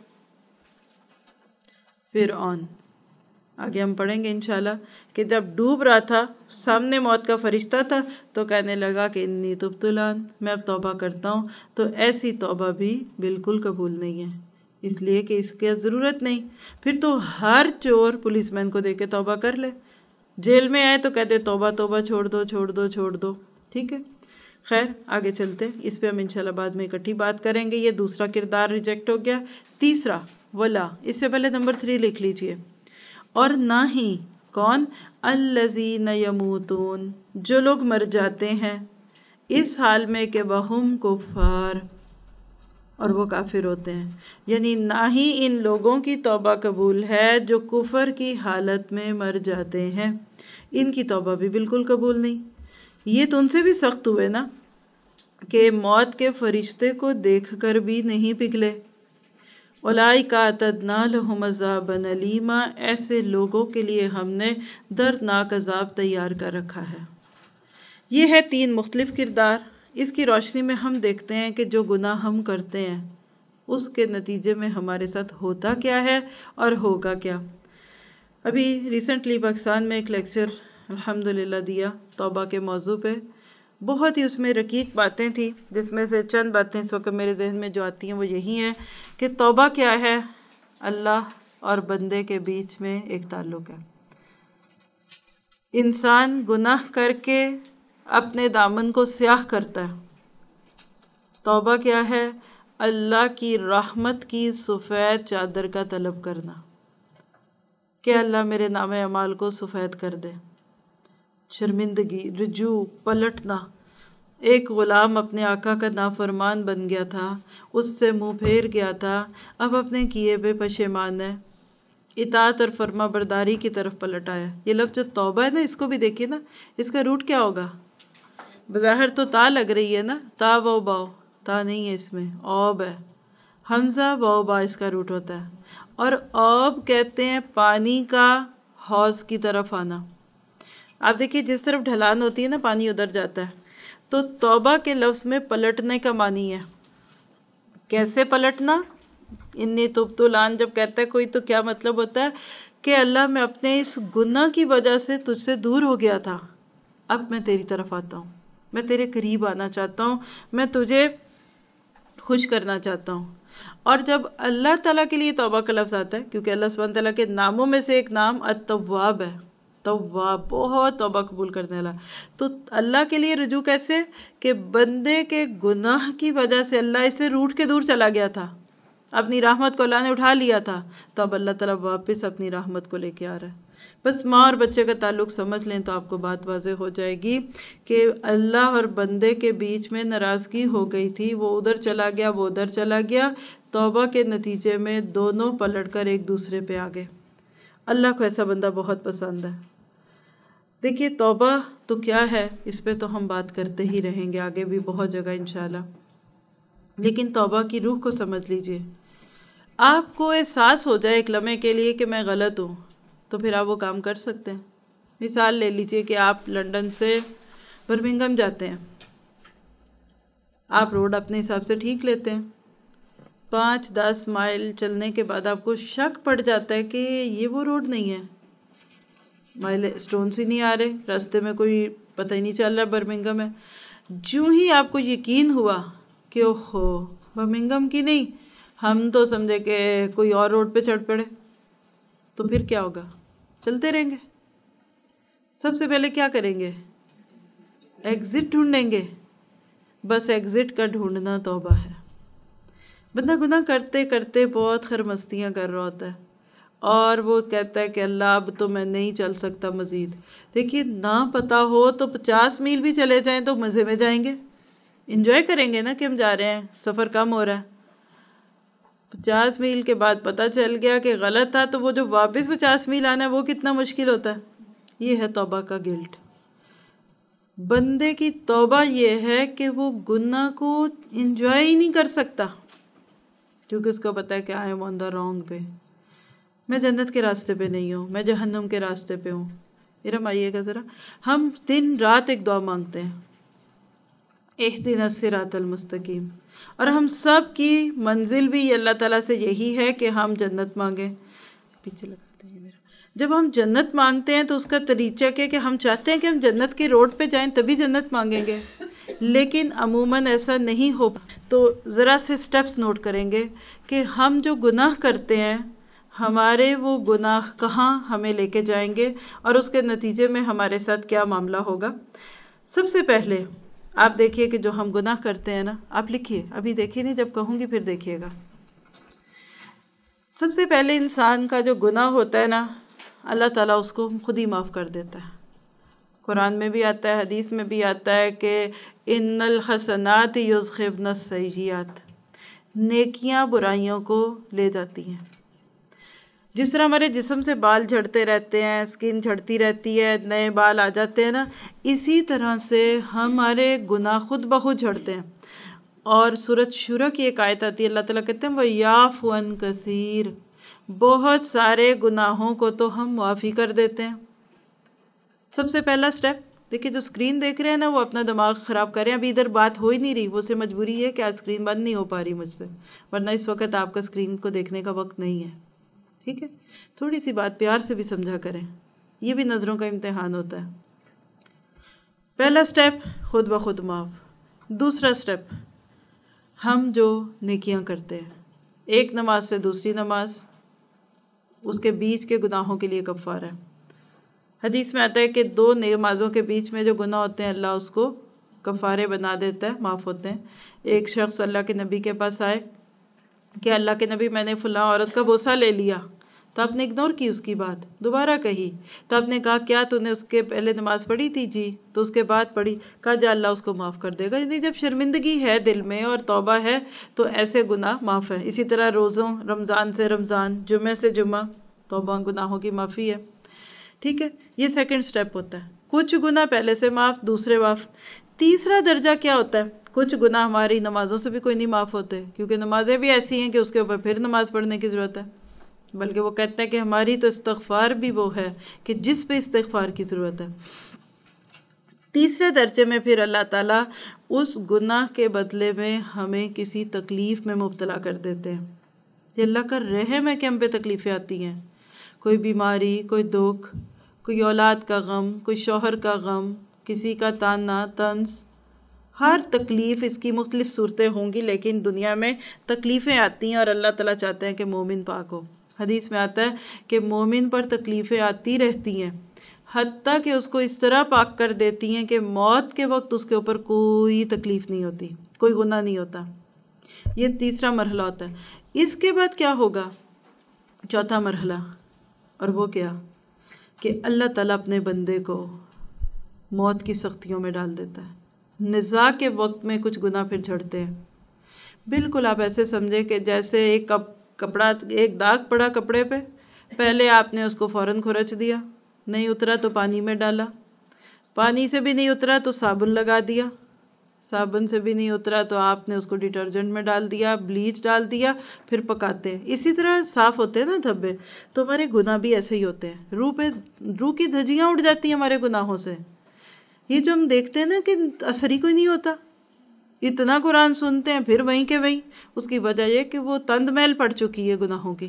فرعون. آگے ہم پڑھیں گے انشاءاللہ کہ جب ڈوب رہا تھا، سامنے موت کا فرشتہ تھا، تو کہنے لگا کہ انی تبت الآن، میں اب توبہ کرتا ہوں. تو ایسی توبہ بھی بالکل قبول نہیں ہے. اس لیے کہ اس کی ضرورت نہیں. پھر تو ہر چور پولیس مین کو دیکھ کے توبہ کر لے، جیل میں آئے تو کہتے توبہ توبہ، چھوڑ دو چھوڑ دو چھوڑ دو. ٹھیک ہے، خیر آگے چلتے، اس پہ ہم انشاءاللہ بعد میں اکٹھی بات کریں گے. یہ دوسرا کردار ریجیکٹ ہو گیا. تیسرا ولا، اس سے پہلے نمبر 3 لکھ لیجئے. اور نہ ہی کون؟ الذین یموتون، جو لوگ مر جاتے ہیں اس حال میں کہ وہم کفار، اور وہ کافر ہوتے ہیں. یعنی نہ ہی ان لوگوں کی توبہ قبول ہے جو کفر کی حالت میں مر جاتے ہیں، ان کی توبہ بھی بالکل قبول نہیں. یہ تو ان سے بھی سخت ہوئے نا کہ موت کے فرشتے کو دیکھ کر بھی نہیں پگھلے. اولئک اعتدنا لهم عذابا الیما، ایسے لوگوں کے لیے ہم نے دردناک عذاب تیار کر رکھا ہے. یہ ہے 3 مختلف کردار. اس کی روشنی میں ہم دیکھتے ہیں کہ جو گناہ ہم کرتے ہیں اس کے نتیجے میں ہمارے ساتھ ہوتا کیا ہے اور ہوگا کیا. ابھی ریسنٹلی پاکستان میں ایک لیکچر الحمدللہ دیا توبہ کے موضوع پہ. بہت ہی اس میں رقیق باتیں تھیں، جس میں سے چند باتیں اس وقت میرے ذہن میں جو آتی ہیں وہ یہی ہیں کہ توبہ کیا ہے؟ اللہ اور بندے کے بیچ میں ایک تعلق ہے. انسان گناہ کر کے اپنے دامن کو سیاہ کرتا ہے. توبہ کیا ہے؟ اللہ کی رحمت کی سفید چادر کا طلب کرنا کہ اللہ میرے نام اعمال کو سفید کر دے. شرمندگی، رجوع، پلٹنا. ایک غلام اپنے آقا کا نافرمان بن گیا تھا، اس سے منہ پھیر گیا تھا، اب اپنے کیے پہ پشیمان ہے، اطاعت اور فرما برداری کی طرف پلٹ آیا. یہ لفظ جو توبہ ہے نا، اس کو بھی دیکھیے نا، اس کا روٹ کیا ہوگا؟ بظاہر تو تا لگ رہی ہے نا، تا و باؤ، تا نہیں ہے اس میں، اوب ہے. حمزہ واو با اس کا روٹ ہوتا ہے. اور اوب کہتے ہیں پانی کا حوض کی طرف آنا. آپ دیکھیے جس طرف ڈھلان ہوتی ہے نا پانی ادھر جاتا ہے. تو توبہ کے لفظ میں پلٹنے کا معنی ہے. کیسے پلٹنا؟ انی تبت الان جب کہتا ہے کوئی تو کیا مطلب ہوتا ہے کہ اللہ میں اپنے اس گناہ کی وجہ سے تجھ سے دور ہو گیا تھا، اب میں تیری طرف آتا ہوں، میں تیرے قریب آنا چاہتا ہوں، میں تجھے خوش کرنا چاہتا ہوں. اور جب اللہ تعالیٰ کے لیے توبہ کا لفظ آتا ہے، کیونکہ اللہ سبحانہ تعالیٰ کے ناموں میں سے ایک نام التواب ہے، تواب بہت توبہ قبول کرنے والا. تو اللہ کے لیے رجوع کیسے؟ کہ بندے کے گناہ کی وجہ سے اللہ اسے روٹ کے دور چلا گیا تھا، اپنی رحمت کو اللہ نے اٹھا لیا تھا، تو اب اللہ تعالیٰ واپس اپنی رحمت کو لے کے آ رہا ہے. بس ماں اور بچے کا تعلق سمجھ لیں تو آپ کو بات واضح ہو جائے گی کہ اللہ اور بندے کے بیچ میں ناراضگی ہو گئی تھی، وہ ادھر چلا گیا، وہ ادھر چلا گیا. توبہ کے نتیجے میں دونوں پلٹ کر ایک دوسرے پہ آ گئے. اللہ کو ایسا بندہ بہت پسند ہے. دیکھیے توبہ تو کیا ہے، اس پہ تو ہم بات کرتے ہی رہیں گے آگے بھی بہت جگہ انشاءاللہ. لیکن توبہ کی روح کو سمجھ لیجئے. آپ کو احساس ہو جائے ایک لمحے کے لیے کہ میں غلط ہوں، تو پھر آپ وہ کام کر سکتے ہیں. مثال لے لیجئے کہ آپ لنڈن سے برمنگھم جاتے ہیں، آپ روڈ اپنے حساب سے ٹھیک لیتے ہیں. 5-10 مائل چلنے کے بعد آپ کو شک پڑ جاتا ہے کہ یہ وہ روڈ نہیں ہے، مائل سٹونز ہی نہیں آ رہے، راستے میں کوئی پتہ ہی نہیں چل رہا برمنگھم ہے. جو ہی آپ کو یقین ہوا کہ اوہو برمنگھم کی نہیں، ہم تو سمجھے کہ کوئی اور روڈ پہ چڑھ پڑے، تو پھر کیا ہوگا؟ چلتے رہیں گے. سب سے پہلے کیا کریں گے؟ ایگزٹ ڈھونڈیں گے. بس ایگزٹ کا ڈھونڈنا توبہ ہے. بندہ گناہ کرتے کرتے بہت خرمستیاں کر رہا ہوتا ہے اور وہ کہتا ہے کہ اللہ اب تو میں نہیں چل سکتا مزید. دیکھیے نہ پتا ہو تو 50 میل بھی چلے جائیں تو مزے میں جائیں گے، انجوائے کریں گے نا کہ ہم جا رہے ہیں، سفر کم ہو رہا ہے. 50 میل کے بعد پتہ چل گیا کہ غلط تھا، تو وہ جو واپس 50 میل آنا ہے وہ کتنا مشکل ہوتا ہے. یہ ہے توبہ کا گلٹ. بندے کی توبہ یہ ہے کہ وہ گناہ کو انجوائے ہی نہیں کر سکتا، کیونکہ اس کو پتہ ہے کہ I am on the wrong پہ، میں جنت کے راستے پہ نہیں ہوں، میں جہنم کے راستے پہ ہوں. ارم آئیے گا ذرا، ہم دن رات ایک دعا مانگتے ہیں، اہدنا الصراط المستقیم، اور ہم سب کی منزل بھی اللہ تعالیٰ سے یہی ہے کہ ہم جنت مانگیں. پیچھے لگاتے ہیں میرا. جب ہم جنت مانگتے ہیں تو اس کا طریقہ کیا کہ ہم چاہتے ہیں کہ ہم جنت کے روڈ پہ جائیں تبھی جنت مانگیں گے. لیکن عموماً ایسا نہیں ہو. تو ذرا سے سٹیپس نوٹ کریں گے کہ ہم جو گناہ کرتے ہیں ہمارے وہ گناہ کہاں ہمیں لے کے جائیں گے اور اس کے نتیجے میں ہمارے ساتھ کیا معاملہ ہوگا. سب سے پہلے آپ دیکھیے کہ جو ہم گناہ کرتے ہیں نا، آپ لکھیے، ابھی دیکھیے نہیں، جب کہوں گی پھر دیکھیے گا. سب سے پہلے انسان کا جو گناہ ہوتا ہے نا، اللہ تعالیٰ اس کو خود ہی معاف کر دیتا ہے. قرآن میں بھی آتا ہے، حدیث میں بھی آتا ہے کہ ان الحسنات یذھبن السیئات، نیکیاں برائیوں کو لے جاتی ہیں. جس طرح ہمارے جسم سے بال جھڑتے رہتے ہیں، سکن جھڑتی رہتی ہے، نئے بال آ جاتے ہیں نا، اسی طرح سے ہمارے گناہ خود بخود جھڑتے ہیں. اور سورۃ شورى کی ایک آیت آتی ہے، اللہ تعالیٰ کہتے ہیں وَيَعْفُو عَنْ كَثِيرٍ، بہت سارے گناہوں کو تو ہم معافی کر دیتے ہیں. سب سے پہلا سٹیپ دیکھیے، جو اسکرین دیکھ رہے ہیں نا وہ اپنا دماغ خراب کر رہے ہیں، ابھی ادھر بات ہو ہی نہیں رہی، وہ سے مجبوری ہے کہ آج اسکرین بند نہیں ہو پا رہی مجھ سے، ورنہ اس وقت آپ کا اسکرین کو دیکھنے کا وقت نہیں ہے. ٹھیک ہے، تھوڑی سی بات پیار سے بھی سمجھا کریں، یہ بھی نظروں کا امتحان ہوتا ہے. پہلا سٹیپ خود بخود معاف. دوسرا سٹیپ، ہم جو نیکیاں کرتے ہیں، ایک نماز سے دوسری نماز، اس کے بیچ کے گناہوں کے لیے کفارہ ہے. حدیث میں آتا ہے کہ 2 نمازوں کے بیچ میں جو گناہ ہوتے ہیں اللہ اس کو کفارے بنا دیتا ہے، معاف ہوتے ہیں. ایک شخص اللہ کے نبی کے پاس آئے کہ اللہ کے نبی، میں نے فلاں عورت کا بوسہ لے لیا. تو آپ نے اگنور کی اس کی بات، دوبارہ کہی. تو آپ نے کہا کیا تو نے اس کے پہلے نماز پڑھی تھی؟ جی. تو اس کے بعد پڑھی. کہا جا اللہ اس کو معاف کر دے گا. یعنی جب شرمندگی ہے دل میں اور توبہ ہے تو ایسے گناہ معاف ہے. اسی طرح روزوں، رمضان سے رمضان، جمعہ سے جمعہ، توبہ گناہوں کی معافی ہے. ٹھیک ہے، یہ سیکنڈ سٹیپ ہوتا ہے. کچھ گناہ پہلے سے معاف، دوسرے معاف. تیسرا درجہ کیا ہوتا ہے؟ کچھ گناہ ہماری نمازوں سے بھی کوئی نہیں معاف ہوتے، کیونکہ نمازیں بھی ایسی ہیں کہ اس کے اوپر پھر نماز پڑھنے کی ضرورت ہے. بلکہ وہ کہتے ہیں کہ ہماری تو استغفار بھی وہ ہے کہ جس پہ استغفار کی ضرورت ہے. تیسرے درجے میں پھر اللہ تعالیٰ اس گناہ کے بدلے میں ہمیں کسی تکلیف میں مبتلا کر دیتے ہیں. یہ اللہ کا رحم ہے کہ ہم پہ تکلیفیں آتی ہیں. کوئی بیماری، کوئی دکھ، کوئی اولاد کا غم، کوئی شوہر کا غم، کسی کا تانا طنز، ہر تکلیف، اس کی مختلف صورتیں ہوں گی، لیکن دنیا میں تکلیفیں آتی ہیں اور اللہ تعالیٰ چاہتے ہیں کہ مومن پاک ہو. حدیث میں آتا ہے کہ مومن پر تکلیفیں آتی رہتی ہیں، حتیٰ کہ اس کو اس طرح پاک کر دیتی ہیں کہ موت کے وقت اس کے اوپر کوئی تکلیف نہیں ہوتی، کوئی گناہ نہیں ہوتا. یہ تیسرا مرحلہ ہوتا ہے. اس کے بعد کیا ہوگا؟ چوتھا مرحلہ، اور وہ کیا کہ اللہ تعالیٰ اپنے بندے کو موت کی سختیوں میں ڈال دیتا ہے. نزاع کے وقت میں کچھ گناہ پھر جھڑتے ہیں. بالکل آپ ایسے سمجھے کہ جیسے ایک کپڑا، ایک داغ پڑا کپڑے پہ، پہلے آپ نے اس کو فوراً کھرچ دیا، نہیں اترا تو پانی میں ڈالا، پانی سے بھی نہیں اترا تو صابن لگا دیا، صابن سے بھی نہیں اترا تو آپ نے اس کو ڈٹرجنٹ میں ڈال دیا، بلیچ ڈال دیا، پھر پکاتے ہیں. اسی طرح صاف ہوتے ہیں نا دھبے، تو ہمارے گناہ بھی ایسے ہی ہوتے ہیں. روح کی دھجیاں اڑ جاتی ہیں ہمارے گناہوں سے. یہ جو ہم دیکھتے ہیں نا کہ اثر ہی کوئی نہیں ہوتا، اتنا قرآن سنتے ہیں پھر وہیں کے وہیں. اس کی وجہ یہ کہ وہ تند میل پڑ چکی ہے گناہوں کی،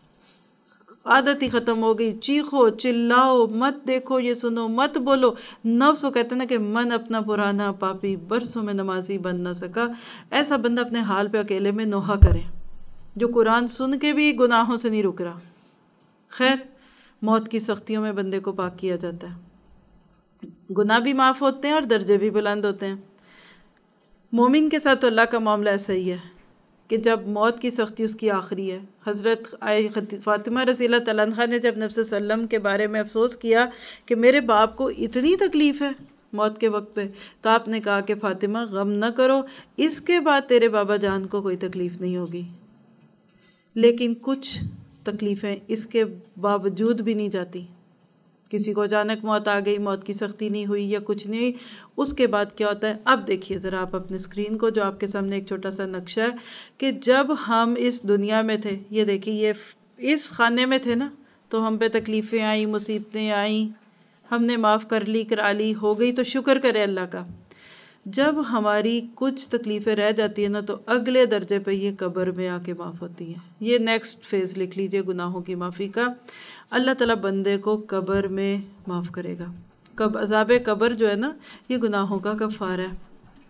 عادت ہی ختم ہو گئی. چیخو چلاؤ، مت دیکھو، یہ سنو، مت بولو. نفس وہ کہتے ہیں نا کہ من اپنا پرانا پاپی برسوں میں نمازی بن نہ سکا. ایسا بندہ اپنے حال پہ اکیلے میں نوحہ کرے جو قرآن سن کے بھی گناہوں سے نہیں رک رہا. خیر، موت کی سختیوں میں بندے کو پاک کیا جاتا ہے، گناہ بھی معاف ہوتے ہیں اور درجے بھی بلند ہوتے ہیں. مومن کے ساتھ تو اللہ کا معاملہ ایسا ہی ہے کہ جب موت کی سختی اس کی آخری ہے. حضرت فاطمہ رضی اللہ تعالیٰ عنہ نے جب نبی صلی اللہ علیہ وسلم کے بارے میں افسوس کیا کہ میرے باپ کو اتنی تکلیف ہے موت کے وقت پہ، تو آپ نے کہا کہ فاطمہ غم نہ کرو، اس کے بعد تیرے بابا جان کو کوئی تکلیف نہیں ہوگی. لیکن کچھ تکلیفیں اس کے باوجود بھی نہیں جاتی. کسی کو اچانک موت آ گئی، موت کی سختی نہیں ہوئی یا کچھ نہیں، اس کے بعد کیا ہوتا ہے؟ اب دیکھیے ذرا آپ اپنے اسکرین کو، جو آپ کے سامنے ایک چھوٹا سا نقشہ ہے کہ جب ہم اس دنیا میں تھے، یہ دیکھیے، یہ اس خانے میں تھے نا، تو ہم پہ تکلیفیں آئیں، مصیبتیں آئیں، ہم نے معاف کر لی، کرا لی، ہو گئی، تو شکر کرے اللہ کا. جب ہماری کچھ تکلیفیں رہ جاتی ہیں نا، تو اگلے درجے پہ یہ قبر میں آ کے معاف ہوتی ہیں. یہ نیکسٹ فیز لکھ لیجئے گناہوں کی معافی کا. اللہ تعالیٰ بندے کو قبر میں معاف کرے گا. عذاب قبر جو ہے نا، یہ گناہوں کا کفارہ ہے.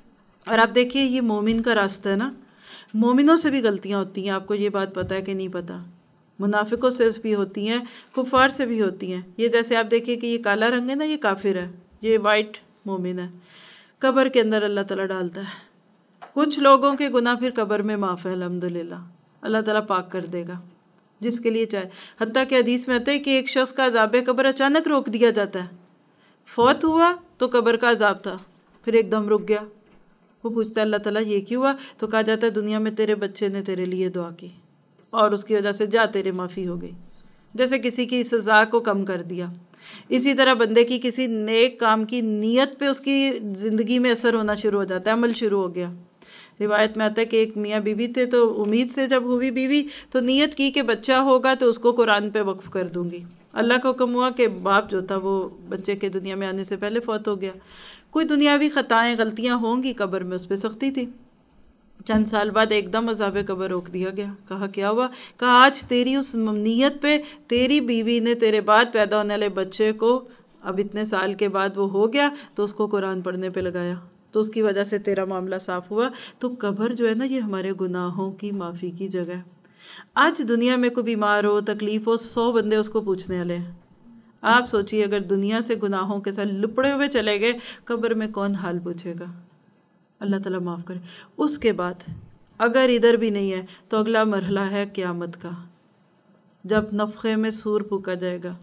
اور آپ دیکھیے یہ مومن کا راستہ ہے نا، مومنوں سے بھی غلطیاں ہوتی ہیں، آپ کو یہ بات پتہ ہے کہ نہیں پتہ؟ منافقوں سے بھی ہوتی ہیں، کفار سے بھی ہوتی ہیں۔ یہ جیسے آپ دیکھیے کہ یہ کالا رنگ ہے نا، یہ کافر ہے، یہ وائٹ مومن ہے، قبر کے اندر اللہ تعالیٰ ڈالتا ہے۔ کچھ لوگوں کے گناہ پھر قبر میں معاف ہے، الحمدللہ، اللہ تعالیٰ پاک کر دے گا جس کے لیے چاہے۔ حتیٰ کہ حدیث میں آتا ہے کہ ایک شخص کا عذاب قبر اچانک روک دیا جاتا ہے، فوت ہوا تو قبر کا عذاب تھا، پھر ایک دم رک گیا۔ وہ پوچھتا ہے اللہ تعالیٰ یہ کیوں ہوا؟ تو کہا جاتا ہے دنیا میں تیرے بچے نے تیرے لیے دعا کی اور اس کی وجہ سے جا تیرے معافی ہو گئی، جیسے کسی کی سزا کو کم کر دیا۔ اسی طرح بندے کی کسی نیک کام کی نیت پہ اس کی زندگی میں اثر ہونا شروع ہو جاتا ہے، عمل شروع ہو گیا۔ روایت میں آتا ہے کہ ایک میاں بیوی تھے، تو امید سے جب ہوئی بیوی تو نیت کی کہ بچہ ہوگا تو اس کو قرآن پہ وقف کر دوں گی۔ اللہ کا حکم ہوا کہ باپ جو تھا وہ بچے کے دنیا میں آنے سے پہلے فوت ہو گیا۔ کوئی دنیاوی خطائیں غلطیاں ہوں گی، قبر میں اس پہ سختی تھی۔ چند سال بعد ایک دم عذاب قبر روک دیا گیا۔ کہا کیا ہوا؟ کہا آج تیری اس نیت پہ تیری بیوی نے تیرے بعد پیدا ہونے والے بچے کو، اب اتنے سال کے بعد وہ ہو گیا تو اس کو قرآن پڑھنے پہ لگایا، تو اس کی وجہ سے تیرا معاملہ صاف ہوا۔ تو قبر جو ہے نا، یہ ہمارے گناہوں کی معافی کی جگہ ہے۔ آج دنیا میں کوئی بیمار ہو، تکلیف ہو، 100 بندے اس کو پوچھنے والے ہیں۔ آپ سوچئے اگر دنیا سے گناہوں کے ساتھ لپڑے ہوئے چلے گئے، قبر میں کون حال پوچھے گا؟ اللہ تعالیٰ معاف کرے۔ اس کے بعد اگر ادھر بھی نہیں ہے تو اگلا مرحلہ ہے قیامت کا، جب نفخے میں سور پھونکا جائے گا۔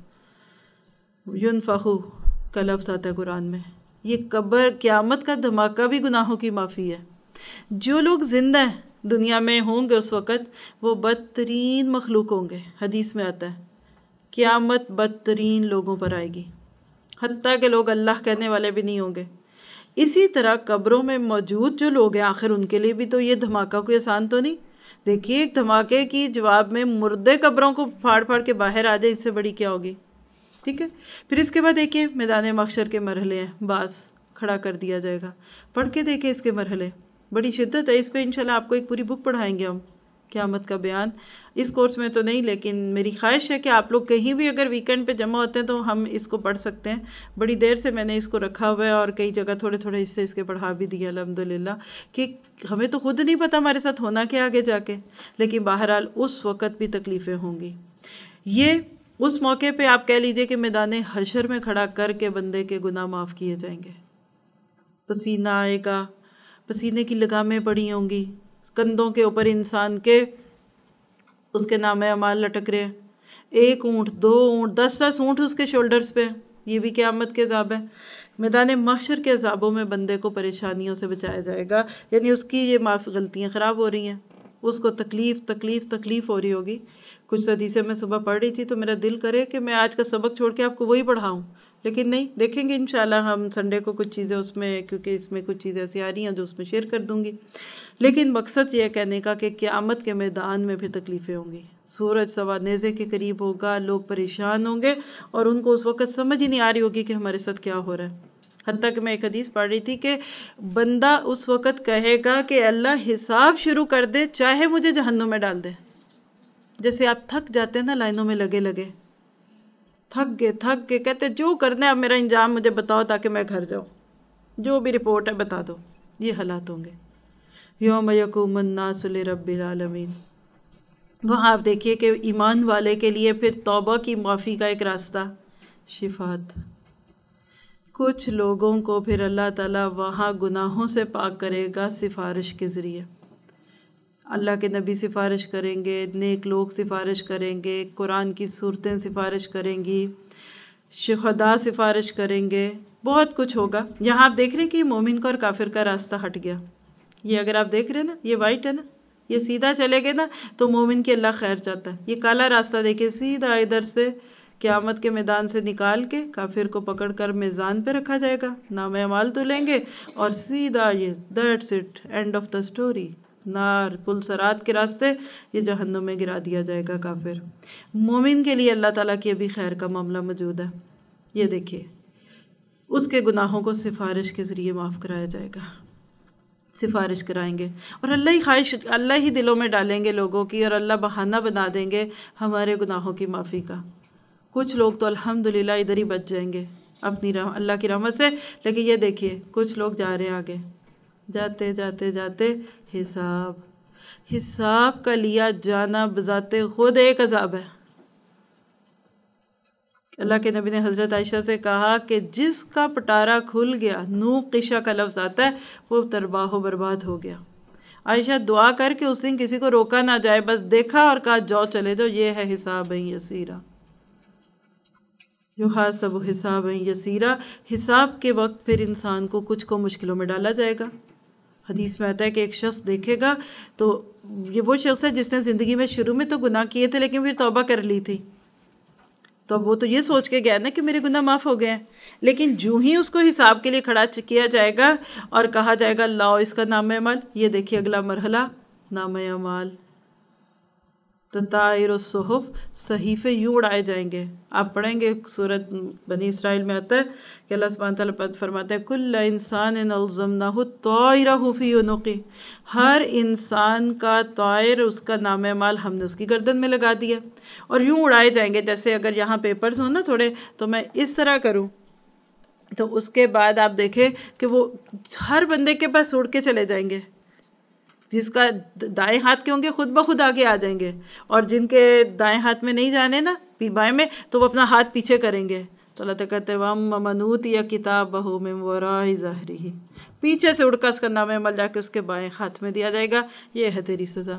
ینفخو کا لفظ آتا ہے قرآن میں۔ یہ قبر قیامت کا دھماکہ بھی گناہوں کی معافی ہے۔ جو لوگ زندہ ہیں دنیا میں ہوں گے اس وقت، وہ بدترین مخلوق ہوں گے۔ حدیث میں آتا ہے قیامت بدترین لوگوں پر آئے گی، حتیٰ کہ لوگ اللہ کہنے والے بھی نہیں ہوں گے۔ اسی طرح قبروں میں موجود جو لوگ ہیں، آخر ان کے لیے بھی تو یہ دھماکہ کوئی آسان تو نہیں۔ دیکھیے ایک دھماکے کی جواب میں مردے قبروں کو پھاڑ پھاڑ کے باہر آ جائے، اس سے بڑی کیا ہوگی؟ ٹھیک ہے۔ پھر اس کے بعد دیکھیے میدان محشر کے مرحلے ہیں، باس کھڑا کر دیا جائے گا۔ پڑھ کے دیکھیں اس کے مرحلے، بڑی شدت ہے اس پہ۔ انشاءاللہ آپ کو ایک پوری بک پڑھائیں گے ہم، قیامت کا بیان، اس کورس میں تو نہیں، لیکن میری خواہش ہے کہ آپ لوگ کہیں بھی اگر ویکنڈ پہ جمع ہوتے ہیں تو ہم اس کو پڑھ سکتے ہیں۔ بڑی دیر سے میں نے اس کو رکھا ہوا ہے اور کئی جگہ تھوڑے تھوڑے حصے اس کے پڑھا بھی دیے الحمدللہ، کہ ہمیں تو خود نہیں پتا ہمارے ساتھ ہونا کیا آگے جا کے، لیکن بہرحال اس وقت بھی تکلیفیں ہوں گی۔ یہ اس موقع پہ آپ کہہ لیجئے کہ میدان حشر میں کھڑا کر کے بندے کے گناہ معاف کیے جائیں گے۔ پسینہ آئے گا، پسینے کی لگامیں پڑی ہوں گی، کندھوں کے اوپر انسان کے اس کے نامہ اعمال لٹک رہے ہیں، 1 اونٹ 2 اونٹ 10 اونٹ اس کے شولڈرز پہ، یہ بھی قیامت کے عذاب ہے۔ میدان محشر کے عذابوں میں بندے کو پریشانیوں سے بچایا جائے گا، یعنی اس کی یہ غلطیاں خراب ہو رہی ہیں، اس کو تکلیف ہو رہی ہوگی۔ کچھ حدیثیں میں صبح پڑھ رہی تھی تو میرا دل کرے کہ میں آج کا سبق چھوڑ کے آپ کو وہی پڑھاؤں، لیکن نہیں، دیکھیں گے انشاءاللہ ہم سنڈے کو کچھ چیزیں اس میں، کیونکہ اس میں کچھ چیزیں ایسی آ رہی ہیں جو اس میں شیئر کر دوں گی۔ لیکن مقصد یہ کہنے کا کہ قیامت کے میدان میں پھر تکلیفیں ہوں گی، سورج سوا نیزے کے قریب ہوگا، لوگ پریشان ہوں گے اور ان کو اس وقت سمجھ ہی نہیں آ رہی ہوگی کہ ہمارے ساتھ کیا ہو رہا ہے۔ حتیٰ کہ میں ایک حدیث پڑھ رہی تھی کہ بندہ اس وقت کہے گا کہ اللہ حساب شروع کر دے، چاہے مجھے جہنم میں ڈال دے۔ جیسے آپ تھک جاتے ہیں نا لائنوں میں لگے تھک گئے کہتے جو کرنا ہے اب میرا انجام مجھے بتاؤ تاکہ میں گھر جاؤں، جو بھی رپورٹ ہے بتا دو۔ یہ حالات ہوں گے۔ یوم یقوم الناس لرب العالمین۔ وہاں آپ دیکھیے کہ ایمان والے کے لیے پھر توبہ کی معافی کا ایک راستہ، شفاعت۔ کچھ لوگوں کو پھر اللہ تعالیٰ وہاں گناہوں سے پاک کرے گا سفارش کے ذریعے۔ اللہ کے نبی سفارش کریں گے، نیک لوگ سفارش کریں گے، قرآن کی صورتیں سفارش کریں گی، شہداء سفارش کریں گے، بہت کچھ ہوگا۔ یہاں آپ دیکھ رہے ہیں کہ مومن کا اور کافر کا راستہ ہٹ گیا۔ یہ اگر آپ دیکھ رہے ہیں نا، یہ وائٹ ہے نا، یہ سیدھا چلے گئے نا تو مومن کے اللہ خیر چاہتا ہے۔ یہ کالا راستہ دیکھیں، سیدھا ادھر سے قیامت کے میدان سے نکال کے کافر کو پکڑ کر میزان پہ رکھا جائے گا، نام اعمال تو لیں گے اور سیدھا یہ that's it, end of the story, نار پل صراط کے راستے یہ جہنم میں گرا دیا جائے گا کافر۔ مومن کے لیے اللہ تعالیٰ کی ابھی خیر کا معاملہ موجود ہے۔ یہ دیکھیے اس کے گناہوں کو سفارش کے ذریعے معاف کرایا جائے گا، سفارش کرائیں گے، اور اللہ ہی خواہش، اللہ ہی دلوں میں ڈالیں گے لوگوں کی، اور اللہ بہانہ بنا دیں گے ہمارے گناہوں کی معافی کا۔ کچھ لوگ تو الحمدللہ ادھر ہی بچ جائیں گے اپنی اللہ کی رحمت سے، لیکن یہ دیکھیے کچھ لوگ جا رہے ہیں آگے، جاتے جاتے جاتے حساب کا لیا جانا بذات خود ایک عذاب ہے۔ اللہ کے نبی نے حضرت عائشہ سے کہا کہ جس کا پٹارا کھل گیا، نوق قشا کا لفظ آتا ہے، وہ ترباہ و برباد ہو گیا۔ عائشہ دعا کر کے اس دن کسی کو روکا نہ جائے، بس دیکھا اور کہا جاؤ چلے جاؤ، یہ ہے حساب یسیرا، یحاسب حساب یسیرا۔ حساب کے وقت پھر انسان کو کچھ کو مشکلوں میں ڈالا جائے گا۔ حدیث میں آتا ہے کہ ایک شخص دیکھے گا تو یہ وہ شخص ہے جس نے زندگی میں شروع میں تو گناہ کیے تھے لیکن پھر توبہ کر لی تھی، تو اب وہ تو یہ سوچ کے گیا نا کہ میرے گناہ معاف ہو گئے ہیں، لیکن جو ہی اس کو حساب کے لیے کھڑا کیا جائے گا اور کہا جائے گا لاؤ اس کا نام اعمال، یہ دیکھیے اگلا مرحلہ نام اعمال، تطائر الصحف، صحیفے یوں اڑائے جائیں گے۔ آپ پڑھیں گے سورۃ بنی اسرائیل میں آتا ہے کہ اللہ سبحانہ تعالیٰ فرماتا ہے کل انسان الزمناہ طائرہ فی عنقہ، ہر انسان کا طائر، اس کا نام اعمال ہم نے اس کی گردن میں لگا دیا اور یوں اڑائے جائیں گے۔ جیسے اگر یہاں پیپرز ہوں نا تھوڑے، تو میں اس طرح کروں تو اس کے بعد آپ دیکھیں کہ وہ ہر بندے کے پاس اڑ کے چلے جائیں گے، جس کا دائیں ہاتھ کے ہوں گے خود بخود آگے آ جائیں گے، اور جن کے دائیں ہاتھ میں نہیں جانے نا بائیں میں، تو وہ اپنا ہاتھ پیچھے کریں گے۔ تو اللہ تعالیٰ کہتے ہیں وَأَمَّا مَنْ أُوتِيَ كِتَابَهُ مِنْ وَرَاءِ ظَهْرِهِ، پیچھے سے اڑ کر اس کا نام عمل جا کے اس کے بائیں ہاتھ میں دیا جائے گا، یہ ہے تیری سزا۔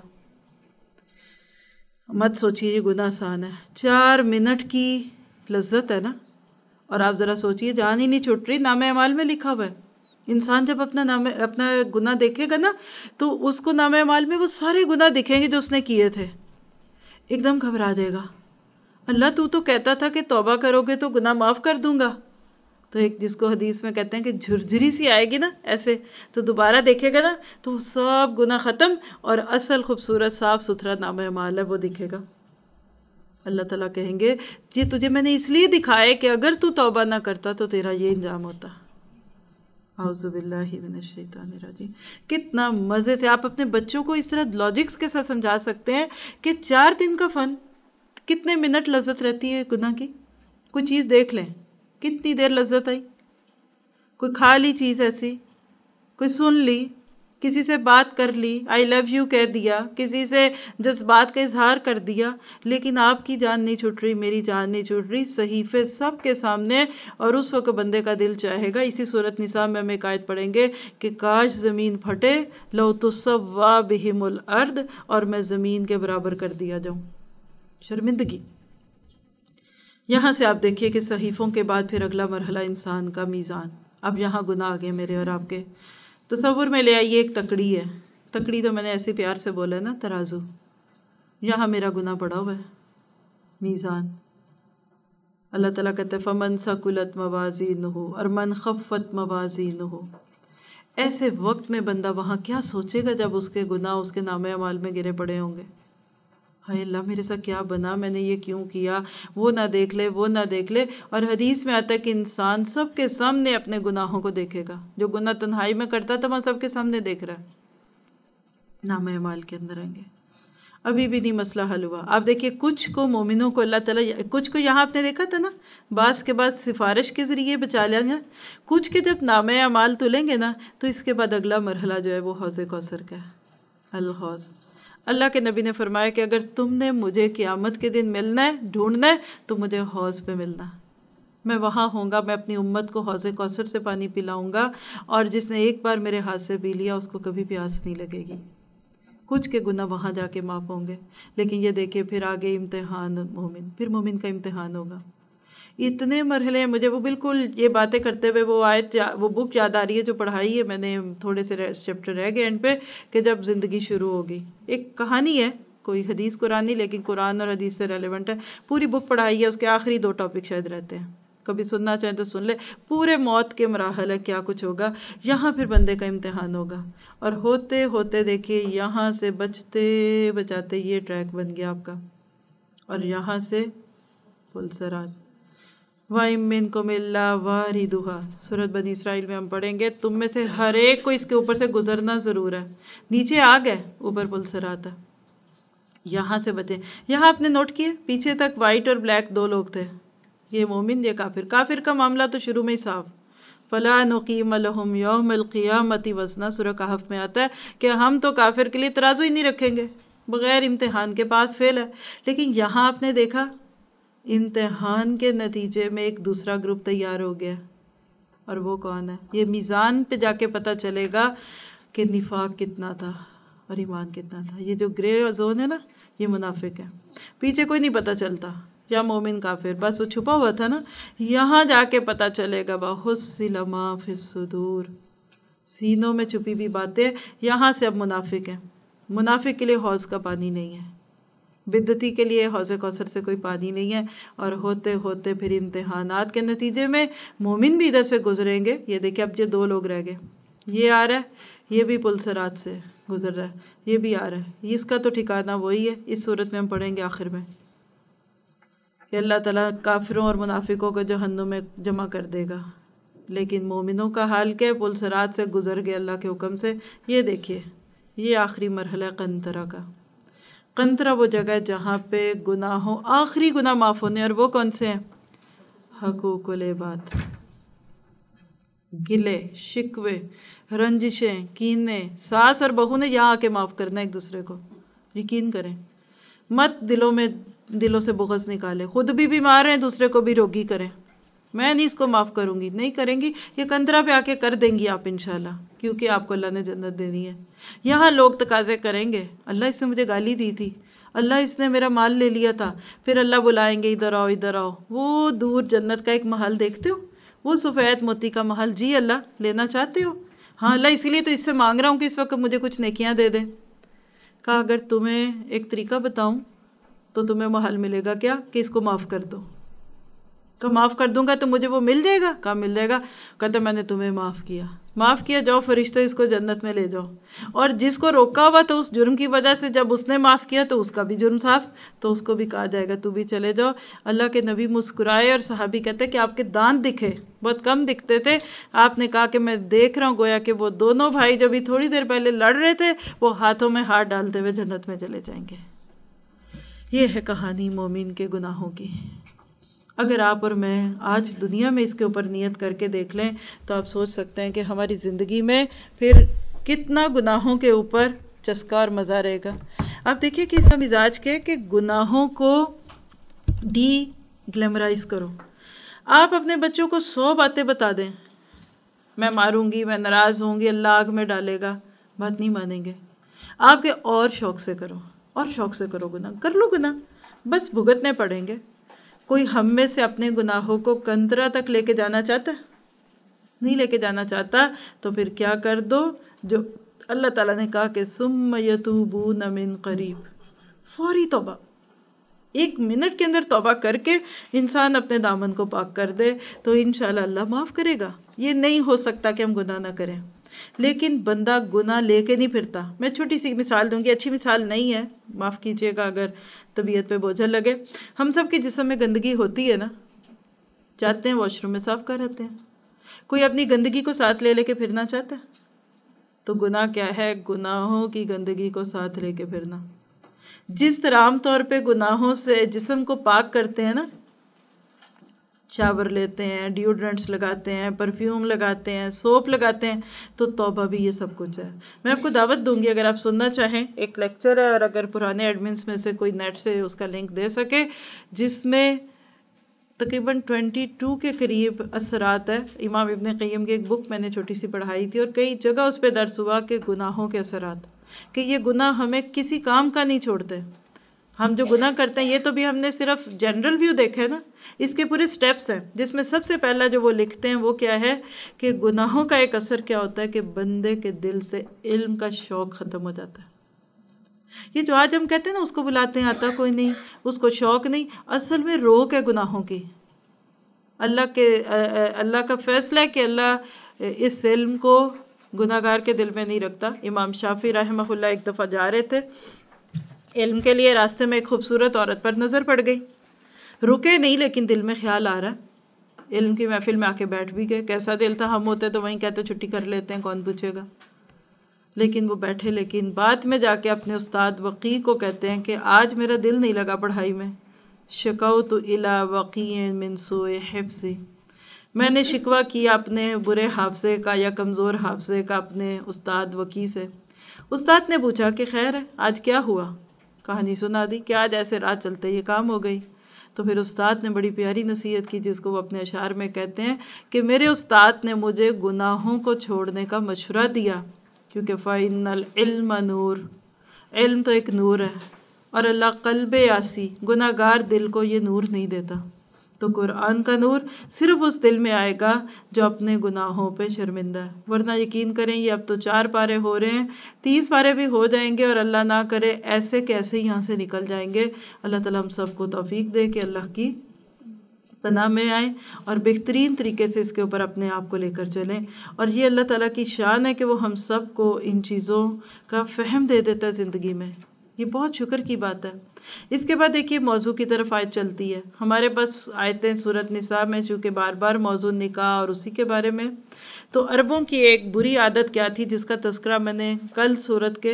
مت سوچیے یہ گناہ آسان ہے، 4 منٹ کی لذت ہے نا، اور آپ ذرا سوچیے جان ہی نہیں چھوٹ رہی، نام اعمال میں لکھا ہوا ہے۔ انسان جب اپنا گناہ دیکھے گا نا تو اس کو نام اعمال میں وہ سارے گناہ دکھیں گے جو اس نے کیے تھے، ایک دم گھبرا جائے گا، اللہ تو کہتا تھا کہ توبہ کرو گے تو گناہ معاف کر دوں گا، تو ایک جس کو حدیث میں کہتے ہیں کہ جھرجھری سی آئے گی نا ایسے، تو دوبارہ دیکھے گا نا تو سب گناہ ختم اور اصل خوبصورت صاف ستھرا نام اعمال ہے وہ دکھے گا۔ اللہ تعالیٰ کہیں گے یہ تجھے میں نے اس لیے دکھائے کہ اگر تو توبہ نہ کرتا تو تیرا یہ انجام ہوتا۔ اعوذ باللہ من الشیطان الرجیم۔ کتنا مزے سے آپ اپنے بچوں کو اس طرح لاجکس کے ساتھ سمجھا سکتے ہیں کہ 4 دن کا فن، کتنے منٹ لذت رہتی ہے گناہ کی، کوئی چیز دیکھ لیں کتنی دیر لذت آئی، کوئی کھا لی چیز ایسی، کوئی سن لی، کسی سے بات کر لی، آئی لو یو کہہ دیا، کسی سے جذبات کا اظہار کر دیا، لیکن آپ کی جان نہیں چھوٹ رہی، میری جان نہیں چھوٹ رہی، صحیفے سب کے سامنے، اور اس وقت بندے کا دل چاہے گا، اسی سورۃ نساء میں ہم ایک آیت پڑھیں گے کہ کاش زمین پھٹے، لو تسوا بہم الارض، اور میں زمین کے برابر کر دیا جاؤں۔ شرمندگی۔ یہاں سے آپ دیکھیے کہ صحیفوں کے بعد پھر اگلا مرحلہ انسان کا میزان۔ اب یہاں گناہ آ گئے میرے اور آپ کے، تصور میں لے آئیے ایک تکڑی ہے، تکڑی تو میں نے ایسے پیار سے بولا ہے نا، ترازو، یہاں میرا گناہ پڑا ہوا ہے، میزان۔ اللہ تعالیٰ کہتے ہیں فَمَنْ ثَقُلَتْ مَوَازِينُهُ اور مَنْ خَفَّتْ مَوَازِينُهُ۔ ایسے وقت میں بندہ وہاں کیا سوچے گا جب اس کے گناہ اس کے نام اعمال میں گرے پڑے ہوں گے، ہائے اللہ میرے ساتھ کیا بنا، میں نے یہ کیوں کیا، وہ نہ دیکھ لے، وہ نہ دیکھ لے۔ اور حدیث میں آتا ہے کہ انسان سب کے سامنے اپنے گناہوں کو دیکھے گا، جو گناہ تنہائی میں کرتا تھا وہاں سب کے سامنے دیکھ رہا ہے، نام اعمال کے اندر آئیں گے۔ ابھی بھی نہیں مسئلہ حل ہوا۔ آپ دیکھیے کچھ کو مومنوں کو اللہ تعالیٰ، کچھ کو یہاں آپ نے دیکھا تھا نا، بعض کے بعد سفارش کے ذریعے بچا لیا گیا، کچھ کے جب نام اعمال تلیں گے نا تو اس کے بعد اگلا مرحلہ جو ہے وہ حوض کوثر کا ہے، الحوض۔ اللہ کے نبی نے فرمایا کہ اگر تم نے مجھے قیامت کے دن ملنا ہے، ڈھونڈنا ہے، تو مجھے حوض پہ ملنا، میں وہاں ہوں گا، میں اپنی امت کو حوض کوثر سے پانی پلاؤں گا، اور جس نے ایک بار میرے ہاتھ سے پی لیا اس کو کبھی پیاس نہیں لگے گی۔ کچھ کے گناہ وہاں جا کے معاف ہوں گے، لیکن یہ دیکھیں پھر آگے امتحان مومن، پھر مومن کا امتحان ہوگا۔ اتنے مرحلے ہیں، مجھے وہ بالکل یہ باتیں کرتے ہوئے وہ آیت، وہ بک یاد آ رہی ہے جو پڑھائی ہے میں نے، تھوڑے سے چیپٹر رہ گئے اینڈ پہ، کہ جب زندگی شروع ہوگی، ایک کہانی ہے، کوئی حدیث قرآن نہیں لیکن قرآن اور حدیث سے ریلیونٹ ہے، پوری بک پڑھائی ہے، اس کے آخری 2 ٹاپک شاید رہتے ہیں، کبھی سننا چاہیں تو سن لے، پورے موت کے مراحل ہے، کیا کچھ ہوگا، یہاں پھر بندے کا امتحان ہوگا، اور ہوتے ہوتے دیکھیے یہاں سے بچتے بچاتے یہ ٹریک بن گیا آپ کا، اور یہاں سے پل صراط، وَإِن مِّنكُمْ إِلَّا وَارِدُهَا، سورۃ بنی اسرائیل میں ہم پڑھیں گے تم میں سے ہر ایک کو اس کے اوپر سے گزرنا ضرور ہے، نیچے آگ ہے، اوپر پل صراط ہے، یہاں سے بچیں۔ یہاں آپ نے نوٹ کیے پیچھے تک وائٹ اور بلیک 2 لوگ تھے، یہ مومن یہ کافر، کافر کا معاملہ تو شروع میں ہی صاف، فَلَا نُقِيمَ لَهُمْ يَوْمَ الْقِيَامَةِ وَزْنًا، سورہ کہف میں آتا ہے کہ ہم تو کافر کے لیے ترازو ہی نہیں رکھیں گے، بغیر امتحان کے پاس فیل ہے۔ لیکن یہاں آپ نے دیکھا امتحان کے نتیجے میں ایک دوسرا گروپ تیار ہو گیا، اور وہ کون ہے؟ یہ میزان پہ جا کے پتہ چلے گا کہ نفاق کتنا تھا اور ایمان کتنا تھا۔ یہ جو گرے زون ہے نا، یہ منافق ہے، پیچھے کوئی نہیں پتہ چلتا، یا مومن کافر، بس وہ چھپا ہوا تھا نا، یہاں جا کے پتہ چلے گا وَحُصِّلَ مَا فِي الصُّدُورِ، سینوں میں چھپی بھی باتیں، یہاں سے اب منافق ہیں۔ منافق کے لیے حوض کا پانی نہیں ہے، بدعتی کے لیے حوض کوثر سے کوئی پانی نہیں ہے، اور ہوتے ہوتے پھر امتحانات کے نتیجے میں مومن بھی ادھر سے گزریں گے۔ یہ دیکھیں اب جو دو لوگ رہ گئے، یہ آ رہا ہے، یہ بھی پل صراط سے گزر رہا ہے، یہ بھی آ رہا ہے، اس کا تو ٹھکانہ وہی ہے۔ اس صورت میں ہم پڑھیں گے آخر میں کہ اللہ تعالیٰ کافروں اور منافقوں کو جہنم میں جمع کر دے گا، لیکن مومنوں کا حال کیا ہے؟ پل صراط سے گزر گئے اللہ کے حکم سے۔ یہ دیکھیے، یہ آخری مرحلہ قنطرہ کا۔ قنطرہ وہ جگہ ہے جہاں پہ گناہوں، آخری گناہ معاف ہونے، اور وہ کون سے ہیں؟ حقوق العباد، گلے شکوے، رنجشیں، کینے، ساس اور بہو نے یہاں آ کے معاف کرنا ایک دوسرے کو۔ یقین کریں، مت دلوں سے بغض نکالے، خود بھی بیمار ہیں دوسرے کو بھی روگی کریں، میں نہیں اس کو معاف کروں گی، نہیں کریں گی، یہ قنطرہ پہ آ کے کر دیں گی آپ انشاءاللہ، کیونکہ آپ کو اللہ نے جنت دینی ہے۔ یہاں لوگ تقاضے کریں گے، اللہ اس نے مجھے گالی دی تھی، اللہ اس نے میرا مال لے لیا تھا، پھر اللہ بلائیں گے ادھر آؤ ادھر آؤ۔ وہ دور جنت کا ایک محل دیکھتے ہو، وہ سفید موتی کا محل، جی اللہ لینا چاہتے ہو؟ ہاں اللہ اسی لیے تو اس سے مانگ رہا ہوں کہ اس وقت مجھے کچھ نیکیاں دے دے۔ کہا اگر تمہیں ایک طریقہ بتاؤں تو تمہیں محل ملے گا کیا؟ کہ اس کو معاف کر دو۔ کہ معاف کر دوں گا تو مجھے وہ مل جائے گا؟ کہا مل جائے گا۔ کہتا میں نے تمہیں معاف کیا، معاف کیا، جاؤ فرشتوں اس کو جنت میں لے جاؤ۔ اور جس کو روکا ہوا تو اس جرم کی وجہ سے جب اس نے معاف کیا تو اس کا بھی جرم صاف، تو اس کو بھی کہا جائے گا تو بھی چلے جاؤ۔ اللہ کے نبی مسکرائے اور صحابی کہتے کہ آپ کے دانت دکھے، بہت کم دکھتے تھے، آپ نے کہا کہ میں دیکھ رہا ہوں گویا کہ وہ دونوں بھائی جو بھی تھوڑی دیر پہلے لڑ رہے تھے وہ ہاتھوں میں ہاتھ ڈالتے ہوئے جنت میں چلے جائیں گے۔ یہ ہے کہانی مومن کے گناہوں کی۔ اگر آپ اور میں آج دنیا میں اس کے اوپر نیت کر کے دیکھ لیں تو آپ سوچ سکتے ہیں کہ ہماری زندگی میں پھر کتنا گناہوں کے اوپر چسکا اور مزہ رہے گا۔ آپ دیکھیے کہ اس کا مزاج کیا ہے کہ گناہوں کو ڈی گلیمرائز کرو۔ آپ اپنے بچوں کو 100 باتیں بتا دیں، میں ماروں گی، میں ناراض ہوں گی، اللہ آگ میں ڈالے گا، بات نہیں مانیں گے۔ آپ کے اور شوق سے کرو، اور شوق سے کرو گناہ، کر لو گناہ، بس بھگتنے پڑیں گے۔ کوئی ہم میں سے اپنے گناہوں کو قنطرہ تک لے کے جانا چاہتا ہے؟ نہیں لے کے جانا چاہتا تو پھر کیا کر دو جو اللہ تعالیٰ نے کہا کہ ثم یتوبون من قریب، فوری توبہ، 1 منٹ کے اندر توبہ کر کے انسان اپنے دامن کو پاک کر دے تو انشاءاللہ اللہ معاف کرے گا۔ یہ نہیں ہو سکتا کہ ہم گناہ نہ کریں، لیکن بندہ گناہ لے کے نہیں پھرتا۔ میں چھوٹی سی مثال دوں گی، اچھی مثال نہیں ہے، معاف کیجیے گا اگر طبیعت پہ بوجھل لگے۔ ہم سب کے جسم میں گندگی ہوتی ہے نا، جاتے ہیں واش روم میں صاف کر آتے ہیں، کوئی اپنی گندگی کو ساتھ لے کے پھرنا چاہتا ہے؟ تو گناہ کیا ہے؟ گناہوں کی گندگی کو ساتھ لے کے پھرنا۔ جس طرح عام طور پہ گناہوں سے جسم کو پاک کرتے ہیں نا، شاور لیتے ہیں، ڈیوڈرنٹس لگاتے ہیں، پرفیوم لگاتے ہیں، سوپ لگاتے ہیں، تو توبہ بھی یہ سب کچھ ہے۔ میں آپ کو دعوت دوں گی اگر آپ سننا چاہیں، ایک لیکچر ہے، اور اگر پرانے ایڈمنس میں سے کوئی نیٹ سے اس کا لنک دے سکے، جس میں تقریباً 22 کے قریب اثرات ہے۔ امام ابن قیم کی ایک بک میں نے چھوٹی سی پڑھائی تھی، اور کئی جگہ اس پہ درس ہوا کہ گناہوں کے اثرات، کہ یہ گناہ ہمیں کسی کام کا نہیں چھوڑتے۔ ہم جو گناہ کرتے ہیں، یہ تو بھی ہم نے صرف جنرل ویو دیکھے نا، اس کے پورے سٹیپس ہیں، جس میں سب سے پہلا جو وہ لکھتے ہیں وہ کیا ہے کہ گناہوں کا ایک اثر کیا ہوتا ہے کہ بندے کے دل سے علم کا شوق ختم ہو جاتا ہے۔ یہ جو آج ہم کہتے ہیں نا اس کو بلاتے ہیں آتا کوئی نہیں، اس کو شوق نہیں، اصل میں روک ہے گناہوں کی۔ اللہ کا فیصلہ ہے کہ اللہ اس علم کو گناہگار کے دل میں نہیں رکھتا۔ امام شافعی رحمہ اللہ ایک دفعہ جا رہے تھے علم کے لیے، راستے میں ایک خوبصورت عورت پر نظر پڑ گئی، رکے نہیں لیکن دل میں خیال آ رہا، علم کی محفل میں آ کے بیٹھ بھی گئے۔ کیسا دل تھا، ہم ہوتے تو وہیں کہتے چھٹی کر لیتے ہیں، کون پوچھے گا، لیکن وہ بیٹھے۔ لیکن بعد میں جا کے اپنے استاد وقی کو کہتے ہیں کہ آج میرا دل نہیں لگا پڑھائی میں، شکوت الی وقیع من سوء حفظی، میں نے شکوہ کیا اپنے برے حافظے کا یا کمزور حافظے کا اپنے استاد وکی سے۔ استاد نے پوچھا کہ خیر ہے، آج کیا ہوا؟ کہانی سنا دی کہ آج ایسے رات چلتے یہ کام ہو گئی۔ تو پھر استاد نے بڑی پیاری نصیحت کی، جس کو وہ اپنے اشعار میں کہتے ہیں کہ میرے استاد نے مجھے گناہوں کو چھوڑنے کا مشورہ دیا، کیونکہ فَإِنَّ الْعِلْمَ نور، علم تو ایک نور ہے، اور اللہ قلب یاسی، گناہ گار دل کو یہ نور نہیں دیتا۔ تو قرآن کا نور صرف اس دل میں آئے گا جو اپنے گناہوں پہ شرمندہ ہے، ورنہ یقین کریں یہ اب تو 4 پارے ہو رہے ہیں، 30 پارے بھی ہو جائیں گے اور اللہ نہ کرے ایسے کیسے یہاں سے نکل جائیں گے۔ اللہ تعالیٰ ہم سب کو توفیق دے کہ اللہ کی پناہ میں آئیں اور بہترین طریقے سے اس کے اوپر اپنے آپ کو لے کر چلیں۔ اور یہ اللہ تعالیٰ کی شان ہے کہ وہ ہم سب کو ان چیزوں کا فہم دے دیتا ہے زندگی میں، یہ بہت شکر کی بات ہے۔ اس کے بعد دیکھیے موضوع کی طرف آیت چلتی ہے، ہمارے پاس آیتیں سورۃ نساء میں، چونکہ بار بار موضوع نکاح اور اسی کے بارے میں۔ تو عربوں کی ایک بری عادت کیا تھی، جس کا تذکرہ میں نے سورت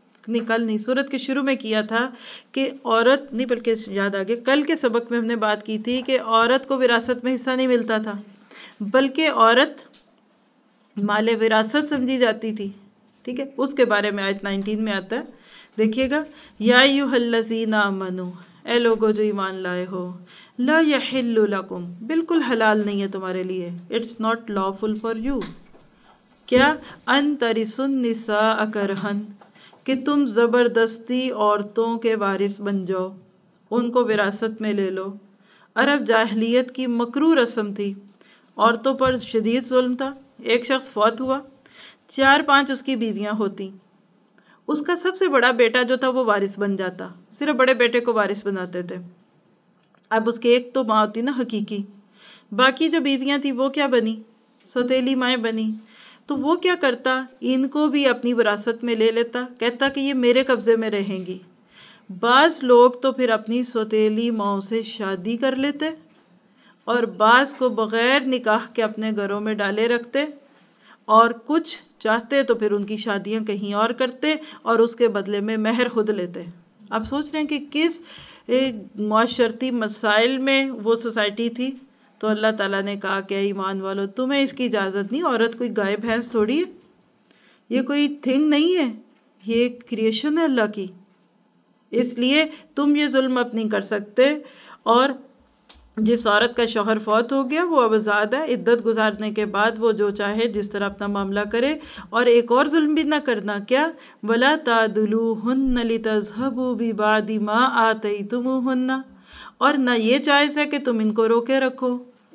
کے شروع میں کیا تھا، کہ عورت نہیں، بلکہ یاد آگے کل کے سبق میں ہم نے بات کی تھی کہ عورت کو وراثت میں حصہ نہیں ملتا تھا، بلکہ عورت مال وراثت سمجھی جاتی تھی۔ ٹھیک ہے، اس کے بارے میں آیت 19 میں آتا ہے، دیکھیے گا، یا ایھا الذین آمنو، اے لوگو جو ایمان لائے ہو، لا یحل لکم، بالکل حلال نہیں ہے تمہارے لیے، it's not lawful for you, کیا، ان ترثوا النساء کرہن، کہ تم زبردستی عورتوں کے وارث بن جاؤ، ان کو وراثت میں لے لو۔ عرب جاہلیت کی مکروہ رسم تھی، عورتوں پر شدید ظلم تھا۔ ایک شخص فوت ہوا، 4-5 اس کی بیویاں ہوتی، اس کا سب سے بڑا بیٹا جو تھا وہ وارث بن جاتا، صرف بڑے بیٹے کو وارث بناتے تھے۔ اب اس کے ایک تو ماں ہوتی نا حقیقی، باقی جو بیویاں تھی وہ کیا بنی، سوتیلی مائیں بنی۔ تو وہ کیا کرتا، ان کو بھی اپنی وراثت میں لے لیتا، کہتا کہ یہ میرے قبضے میں رہیں گی۔ بعض لوگ تو پھر اپنی سوتیلی ماؤں سے شادی کر لیتے، اور بعض کو بغیر نکاح کے اپنے گھروں میں ڈالے رکھتے، اور کچھ چاہتے تو پھر ان کی شادیاں کہیں اور کرتے اور اس کے بدلے میں مہر خود لیتے۔ آپ سوچ رہے ہیں کہ کس معاشرتی مسائل میں وہ سوسائٹی تھی۔ تو اللہ تعالیٰ نے کہا کہ ایمان والو، تمہیں اس کی اجازت نہیں، عورت کوئی گائے بھینس تھوڑی ہے، یہ کوئی تھنگ نہیں ہے، یہ ایک کریشن ہے اللہ کی، اس لیے تم یہ ظلم اب نہیں کر سکتے۔ اور جس عورت کا شوہر فوت ہو گیا وہ اب آزاد ہے، عدت گزارنے کے بعد وہ جو چاہے جس طرح اپنا معاملہ کرے۔ اور ایک اور ظلم بھی نہ کرنا، کیا، وَلَا تَعْضُلُوهُنَّ لِتَذْهَبُوا بِبَعْضِ مَا آتَيْتُمُوهُنَّ، اور نہ یہ جائز ہے کہ تم ان کو روکے رکھو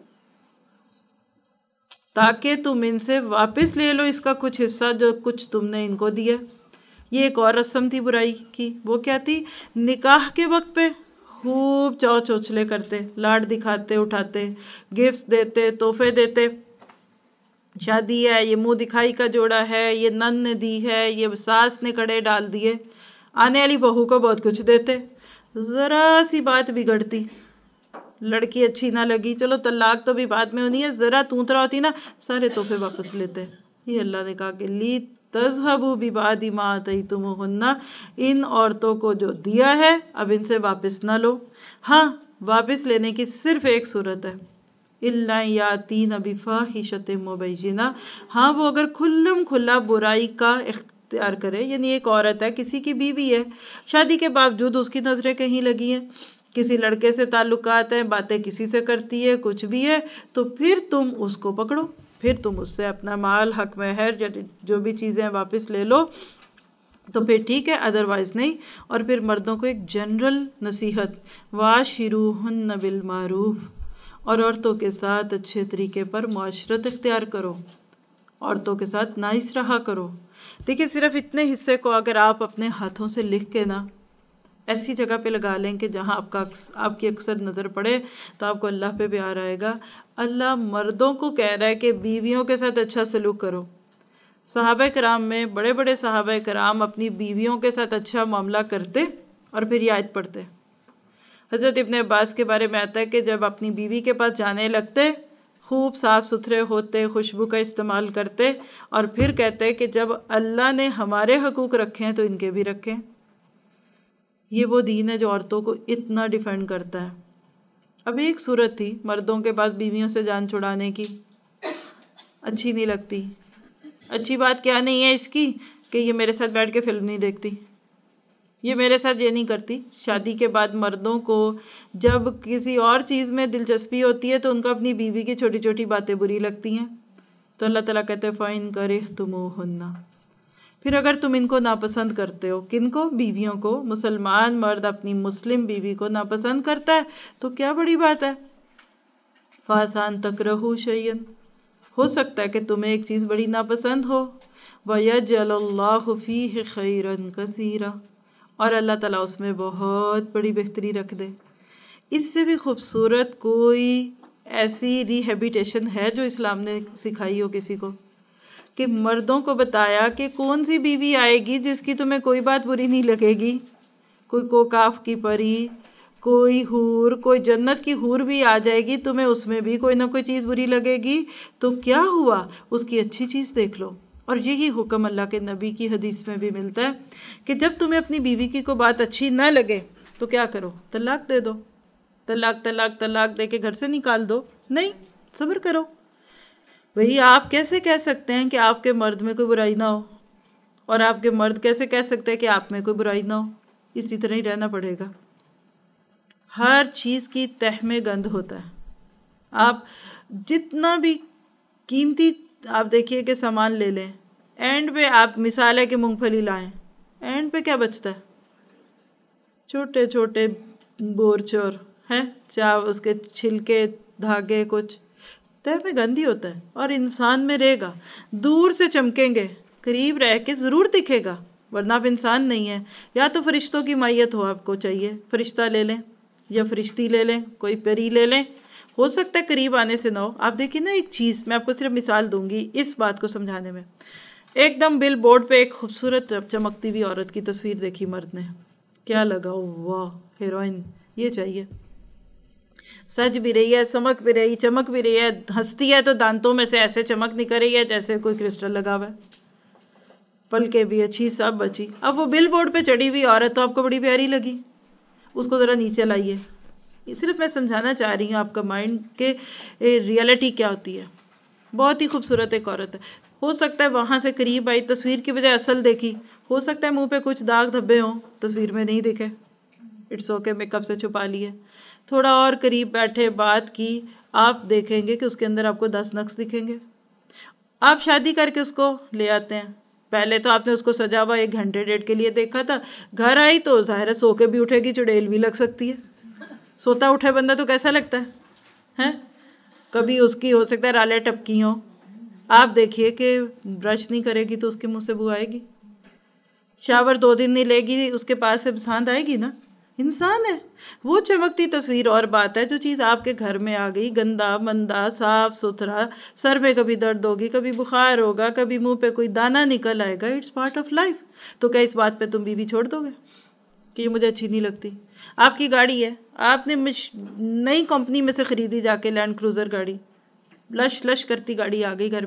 تاکہ تم ان سے واپس لے لو اس کا کچھ حصہ جو کچھ تم نے ان کو دیا۔ یہ ایک اور رسم تھی برائی کی، وہ کیا تھی، نکاح کے وقت پہ خوب چاؤ چوچلے کرتے، لاڈ دکھاتے، اٹھاتے، گفٹس دیتے، تحفے دیتے، شادی ہے، یہ منہ دکھائی کا جوڑا ہے، یہ نن نے دی ہے، یہ ساس نے کڑے ڈال دیے، آنے والی بہو کو بہت کچھ دیتے، ذرا سی بات بگڑتی، لڑکی اچھی نہ لگی، چلو طلاق تو بھی بعد میں ہونی ہے، ذرا تونترا ہوتی نا، سارے تحفے واپس لیتے۔ یہ اللہ نے کہا کہ لی تذہبوا ببعض ما آتیتموہن، ان عورتوں کو جو دیا ہے اب ان سے واپس نہ لو۔ ہاں، واپس لینے کی صرف ایک صورت ہے، الا یاتین بفاحشۃ مبینہ، ہاں وہ اگر کھلم کھلا برائی کا اختیار کرے، یعنی ایک عورت ہے، کسی کی بیوی ہے، شادی کے باوجود اس کی نظریں کہیں لگی ہیں، کسی لڑکے سے تعلقات ہیں، باتیں کسی سے کرتی ہے، کچھ بھی ہے، تو پھر تم اس کو پکڑو، پھر تم اس سے اپنا مال، حق مہر، جو بھی چیزیں واپس لے لو، تو پھر ٹھیک ہے، ادروائز نہیں۔ اور پھر مردوں کو ایک جنرل نصیحت، وَعَاشِرُوهُنَّ بِالْمَعْرُوفِ، اور عورتوں کے ساتھ اچھے طریقے پر معاشرت اختیار کرو، عورتوں کے ساتھ نائس رہا کرو۔ دیکھیں، صرف اتنے حصے کو اگر آپ اپنے ہاتھوں سے لکھ کے نا ایسی جگہ پہ لگا لیں کہ جہاں آپ کی اکثر نظر پڑے تو آپ کو اللہ پہ پیار آئے گا۔ اللہ مردوں کو کہہ رہا ہے کہ بیویوں کے ساتھ اچھا سلوک کرو۔ صحابہ کرام میں بڑے بڑے صحابہ کرام اپنی بیویوں کے ساتھ اچھا معاملہ کرتے اور پھر یہ آیت پڑھتے۔ حضرت ابن عباس کے بارے میں آتا ہے کہ جب اپنی بیوی کے پاس جانے لگتے، خوب صاف ستھرے ہوتے، خوشبو کا استعمال کرتے، اور پھر کہتے کہ جب اللہ نے ہمارے حقوق رکھے ہیں تو ان کے بھی رکھیں۔ یہ وہ دین ہے جو عورتوں کو اتنا ڈیفینڈ کرتا ہے۔ اب ایک صورت تھی مردوں کے پاس بیویوں سے جان چھڑانے کی، اچھی نہیں لگتی. اچھی بات کیا نہیں ہے اس کی کہ یہ میرے ساتھ بیٹھ کے فلم نہیں دیکھتی، یہ میرے ساتھ یہ نہیں کرتی. شادی کے بعد مردوں کو جب کسی اور چیز میں دلچسپی ہوتی ہے تو ان کو اپنی بیوی کی چھوٹی چھوٹی باتیں بری لگتی ہیں. تو اللہ تعالیٰ کہتے ہیں فَإِن كَرِهْتُمُوهُنَّ، پھر اگر تم ان کو ناپسند کرتے ہو. کن کو؟ بیویوں کو. مسلمان مرد اپنی مسلم بیوی کو ناپسند کرتا ہے تو کیا بڑی بات ہے. فَعَسَىٰ أَن تَكْرَهُوا شَيْئًا، ہو سکتا ہے کہ تمہیں ایک چیز بڑی ناپسند ہو. وَيَجْعَلَ اللَّهُ فِيهِ خَيْرًا كَثِيرًا، اور اللہ تعالیٰ اس میں بہت بڑی بہتری رکھ دے. اس سے بھی خوبصورت کوئی ایسی ریہیبیٹیشن ہے جو اسلام نے سکھائی ہو کسی کو، کہ مردوں کو بتایا کہ کون سی بیوی آئے گی جس کی تمہیں کوئی بات بری نہیں لگے گی. کوئی کوکاف کی پری، کوئی حور، کوئی جنت کی حور بھی آ جائے گی، تمہیں اس میں بھی کوئی نہ کوئی چیز بری لگے گی. تو کیا ہوا، اس کی اچھی چیز دیکھ لو. اور یہی حکم اللہ کے نبی کی حدیث میں بھی ملتا ہے کہ جب تمہیں اپنی بیوی کی کوئی بات اچھی نہ لگے تو کیا کرو، طلاق دے دو. طلاق طلاق طلاق دے کے گھر سے نکال دو. نہیں، صبر کرو. وہی آپ کیسے کہہ سکتے ہیں کہ آپ کے مرد میں کوئی برائی نہ ہو، اور آپ کے مرد کیسے کہہ سکتے ہیں کہ آپ میں کوئی برائی نہ ہو. اسی طرح ہی رہنا پڑے گا. ہر چیز کی تہ میں گند ہوتا ہے. آپ جتنا بھی قیمتی آپ دیکھیے کہ سامان لے لیں، اینڈ پہ آپ مثال ہے کہ مونگ پھلی لائیں، اینڈ پہ کیا بچتا ہے؟ چھوٹے چھوٹے بور چور ہیں، چاہے اس کے چھلکے دھاگے کچھ تہ میں گندی ہوتا ہے. اور انسان میں رہے گا، دور سے چمکیں گے، قریب رہ کے ضرور دکھے گا، ورنہ آپ انسان نہیں ہے. یا تو فرشتوں کی مائیت ہو آپ کو چاہیے، فرشتہ لے لیں یا فرشتی لے لیں، کوئی پری لے لیں، ہو سکتا ہے قریب آنے سے نہ ہو. آپ دیکھیں نا ایک چیز میں آپ کو صرف مثال دوں گی اس بات کو سمجھانے میں. ایک دم بل بورڈ پہ ایک خوبصورت چمکتی ہوئی عورت کی تصویر دیکھی مرد نے، کیا لگا، واہ ہیروئن، یہ چاہیے. سج بھی رہی ہے، سمک بھی رہی، چمک بھی رہی ہے، ہنستی ہے تو دانتوں میں سے ایسے چمک نکل رہی ہے جیسے کوئی کرسٹل لگا ہوا ہے، پلکیں بھی اچھی، سب اچھی. اب وہ بل بورڈ پہ چڑھی ہوئی عورت تو آپ کو بڑی پیاری لگی، اس کو ذرا نیچے لائیے. صرف میں سمجھانا چاہ رہی ہوں آپ کا مائنڈ کہ ریئلٹی کیا ہوتی ہے. بہت ہی خوبصورت ایک عورت ہے، ہو سکتا ہے وہاں سے قریب آئی، تصویر کی بجائے اصل دیکھی، ہو سکتا ہے منہ پہ کچھ داغ دھبے ہوں، تصویر میں نہیں دکھے، اٹس اوکے، میک اپ سے چھپا لیے. تھوڑا اور قریب بیٹھے بات کی، آپ دیکھیں گے کہ اس کے اندر آپ کو 10 نقص دکھیں گے. آپ شادی کر کے اس کو لے آتے ہیں، پہلے تو آپ نے اس کو سجا ہوا 1 گھنٹے 1.5 کے لیے دیکھا تھا، گھر آئی تو ظاہر ہے سو کے بھی اٹھے گی، چڑیل بھی لگ سکتی ہے. سوتا اٹھے بندہ تو کیسا لگتا ہے؟ کبھی اس کی ہو سکتا ہے رالیں ٹپکی ہوں. آپ دیکھیے کہ برش نہیں کرے گی تو اس کے منہ سے بو آئے گی. شاور 2 دن نہیں لے گی، اس کے پاس سے پسند آئے گی نا، انسان ہے. وہ چمکتی تصویر اور بات ہے، جو چیز آپ کے گھر میں آ گئی گندا مندا صاف ستھرا، سر میں کبھی درد ہوگی، کبھی بخار ہوگا، کبھی منہ پہ کوئی دانہ نکل آئے گا، اٹس پارٹ آف لائف. تو کیا اس بات پہ تم بیوی چھوڑ دو گے کہ یہ مجھے اچھی نہیں لگتی؟ آپ کی گاڑی ہے، آپ نے نئی کمپنی میں سے خریدی جا کے لینڈ کروزر گاڑی، لش لش کرتی گاڑی آ گئی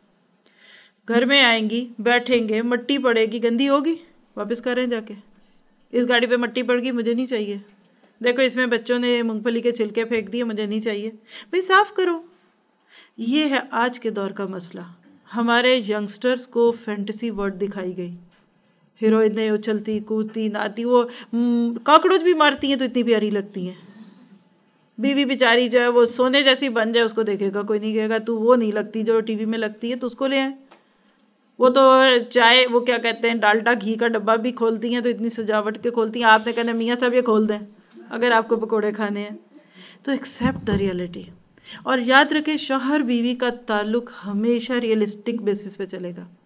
گھر میں آئیں گی، بیٹھیں گے، مٹی پڑے گی، گندی ہوگی، واپس کریں جا کے، اس گاڑی پہ مٹی پڑ گئی، مجھے نہیں چاہیے. دیکھو اس میں بچوں نے مونگ پھلی کے چھلکے پھینک دیے، مجھے نہیں چاہیے. بھئی صاف کرو. یہ ہے آج کے دور کا مسئلہ. ہمارے ینگسٹرز کو فینٹیسی ورلڈ دکھائی گئی، ہیروئنیں اچھلتی کودتی ناتی، وہ کاکروچ بھی مارتی ہیں تو اتنی پیاری لگتی ہیں. بیوی بیچاری جو ہے وہ سونے جیسی بن جائے، اس کو دیکھے گا کوئی نہیں، کہے گا تو وہ نہیں لگتی جو ٹی وی میں لگتی ہے، تو اس کو لے آئیں. وہ تو چائے، وہ کیا کہتے ہیں، ڈالڈا گھی کا ڈبہ بھی کھولتی ہیں تو اتنی سجاوٹ کے کھولتی ہیں. آپ نے کہنا میاں صاحب یہ کھول دیں اگر آپ کو پکوڑے کھانے ہیں. تو ایکسیپٹ دا ریئلٹی. اور یاد رکھیں شوہر بیوی کا تعلق ہمیشہ ریئلسٹک بیسس پہ چلے گا.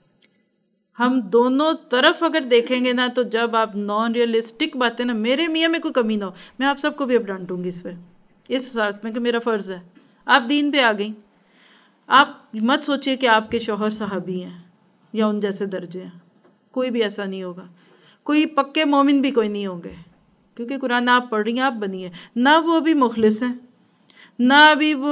ہم دونوں طرف اگر دیکھیں گے نا، تو جب آپ نان ریئلسٹک باتیں نا، میرے میاں میں کوئی کمی نہ ہو، میں آپ سب کو بھی اب ڈانٹوں گی اس پہ، اس ساتھ میں کہ میرا فرض ہے. آپ دین پہ آ گئی، آپ مت سوچئے کہ آپ کے شوہر صحابی ہیں یا ان جیسے درجے ہیں. کوئی بھی ایسا نہیں ہوگا، کوئی پکے مومن بھی کوئی نہیں ہوں گے، کیونکہ قرآن آپ پڑھ رہی ہیں، آپ بنی ہیں. نہ وہ بھی مخلص ہیں، نہ ابھی وہ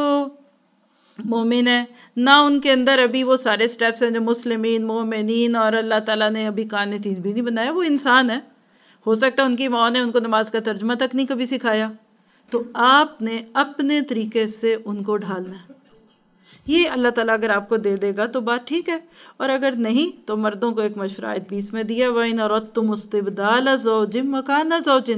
مومن ہے، نہ ان کے اندر ابھی وہ سارے سٹیپس ہیں جو مسلمین مومنین اور اللہ تعالیٰ نے ابھی قانتین بھی نہیں بنایا. وہ انسان ہے، ہو سکتا ہے ان کی ماں نے ان کو نماز کا ترجمہ تک نہیں کبھی سکھایا، تو آپ نے اپنے طریقے سے ان کو ڈھالنا ہے. یہ اللہ تعالیٰ اگر آپ کو دے دے گا تو بات ٹھیک ہے، اور اگر نہیں تو مردوں کو ایک مشورہ آیت 20 میں دیا، وَإِنْ أَرَدْتُمُ اسْتِبْدَالَ زَوْجٍ مَكَانَ زَوْجٍ،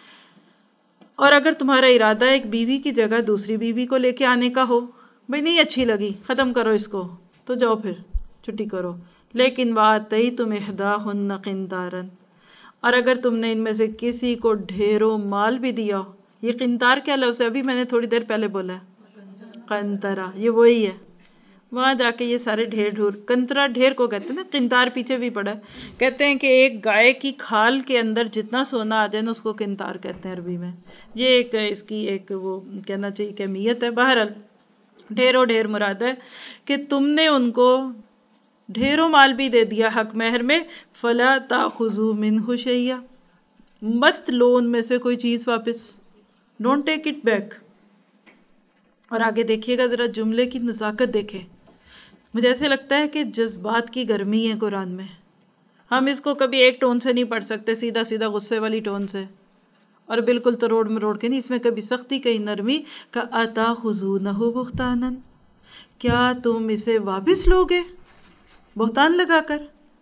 اور اگر تمہارا ارادہ ایک بیوی کی جگہ دوسری بیوی کو لے کے آنے کا ہو، بھئی نہیں اچھی لگی ختم کرو اس کو، تو جاؤ پھر چھٹی کرو. لیکن وَآتَيْتُمْ إِحْدَاهُنَّ قِنْطَارًا، اور اگر تم نے ان میں سے کسی کو ڈھیروں مال بھی دیا. یہ قنطار کیا لفظ ہے؟ ابھی میں نے تھوڑی دیر پہلے بولا ہے قنطرہ، یہ وہی ہے. وہاں جا کے یہ سارے ڈھیر کنترا ڈھیر کو کہتے ہیں نا، قنطار پیچھے بھی پڑا ہے. کہتے ہیں کہ ایک گائے کی کھال کے اندر جتنا سونا آ جائے نا اس کو قنطار کہتے ہیں عربی میں. یہ ایک اس کی ایک وہ کہنا چاہیے کمیت ہے. بہرحال ڈھیروں ڈھیر مراد ہے کہ تم نے ان کو ڈھیروں مال بھی دے دیا حق مہر میں. فلا تاخذوا منہ شیئا، مت لو ان میں سے کوئی چیز واپس، ڈونٹ ٹیک اٹ بیک. اور آگے دیکھیے گا ذرا جملے کی نزاکت دیکھیں. مجھے ایسے لگتا ہے کہ جذبات کی گرمی ہے قرآن میں. ہم اس کو کبھی ایک ٹون سے نہیں پڑھ سکتے، سیدھا سیدھا غصے والی ٹون سے، اور بالکل تروڑ مروڑ کے نہیں. اس میں کبھی سختی کہیں نرمی. کَأَتَأْخُذُونَهُ بُهْتَانًا، کیا تم اسے واپس لوگے بہتان لگا کر.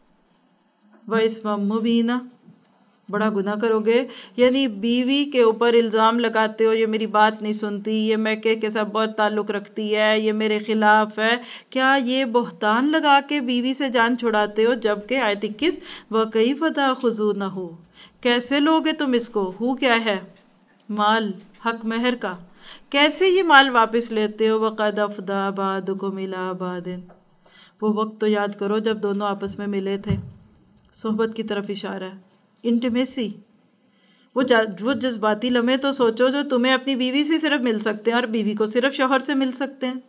وَإِثْمًا مُبِينًا، بڑا گناہ کرو گے. یعنی بیوی کے اوپر الزام لگاتے ہو یہ میری بات نہیں سنتی، یہ میکے کے ساتھ بہت تعلق رکھتی ہے، یہ میرے خلاف ہے. کیا یہ بہتان لگا کے بیوی سے جان چھڑاتے ہو؟ جبکہ آیت 21 وَكَيْفَ تَأْخُذُونَهُ، کیسے لوگے تم اس کو؟ ہو کیا ہے؟ مال، حق مہر کا. کیسے یہ مال واپس لیتے ہو؟ وَقَدْ أَفْضَىٰ بَعْضُكُمْ إِلَىٰ بَعْضٍ، وہ وقت تو یاد کرو جب دونوں آپس میں ملے تھے. صحبت کی طرف اشارہ ہے، انٹیمیسی. وہ جذباتی لمحے تو سوچو جو تمہیں اپنی بیوی سے صرف مل سکتے ہیں اور بیوی کو صرف شوہر سے مل سکتے ہیں.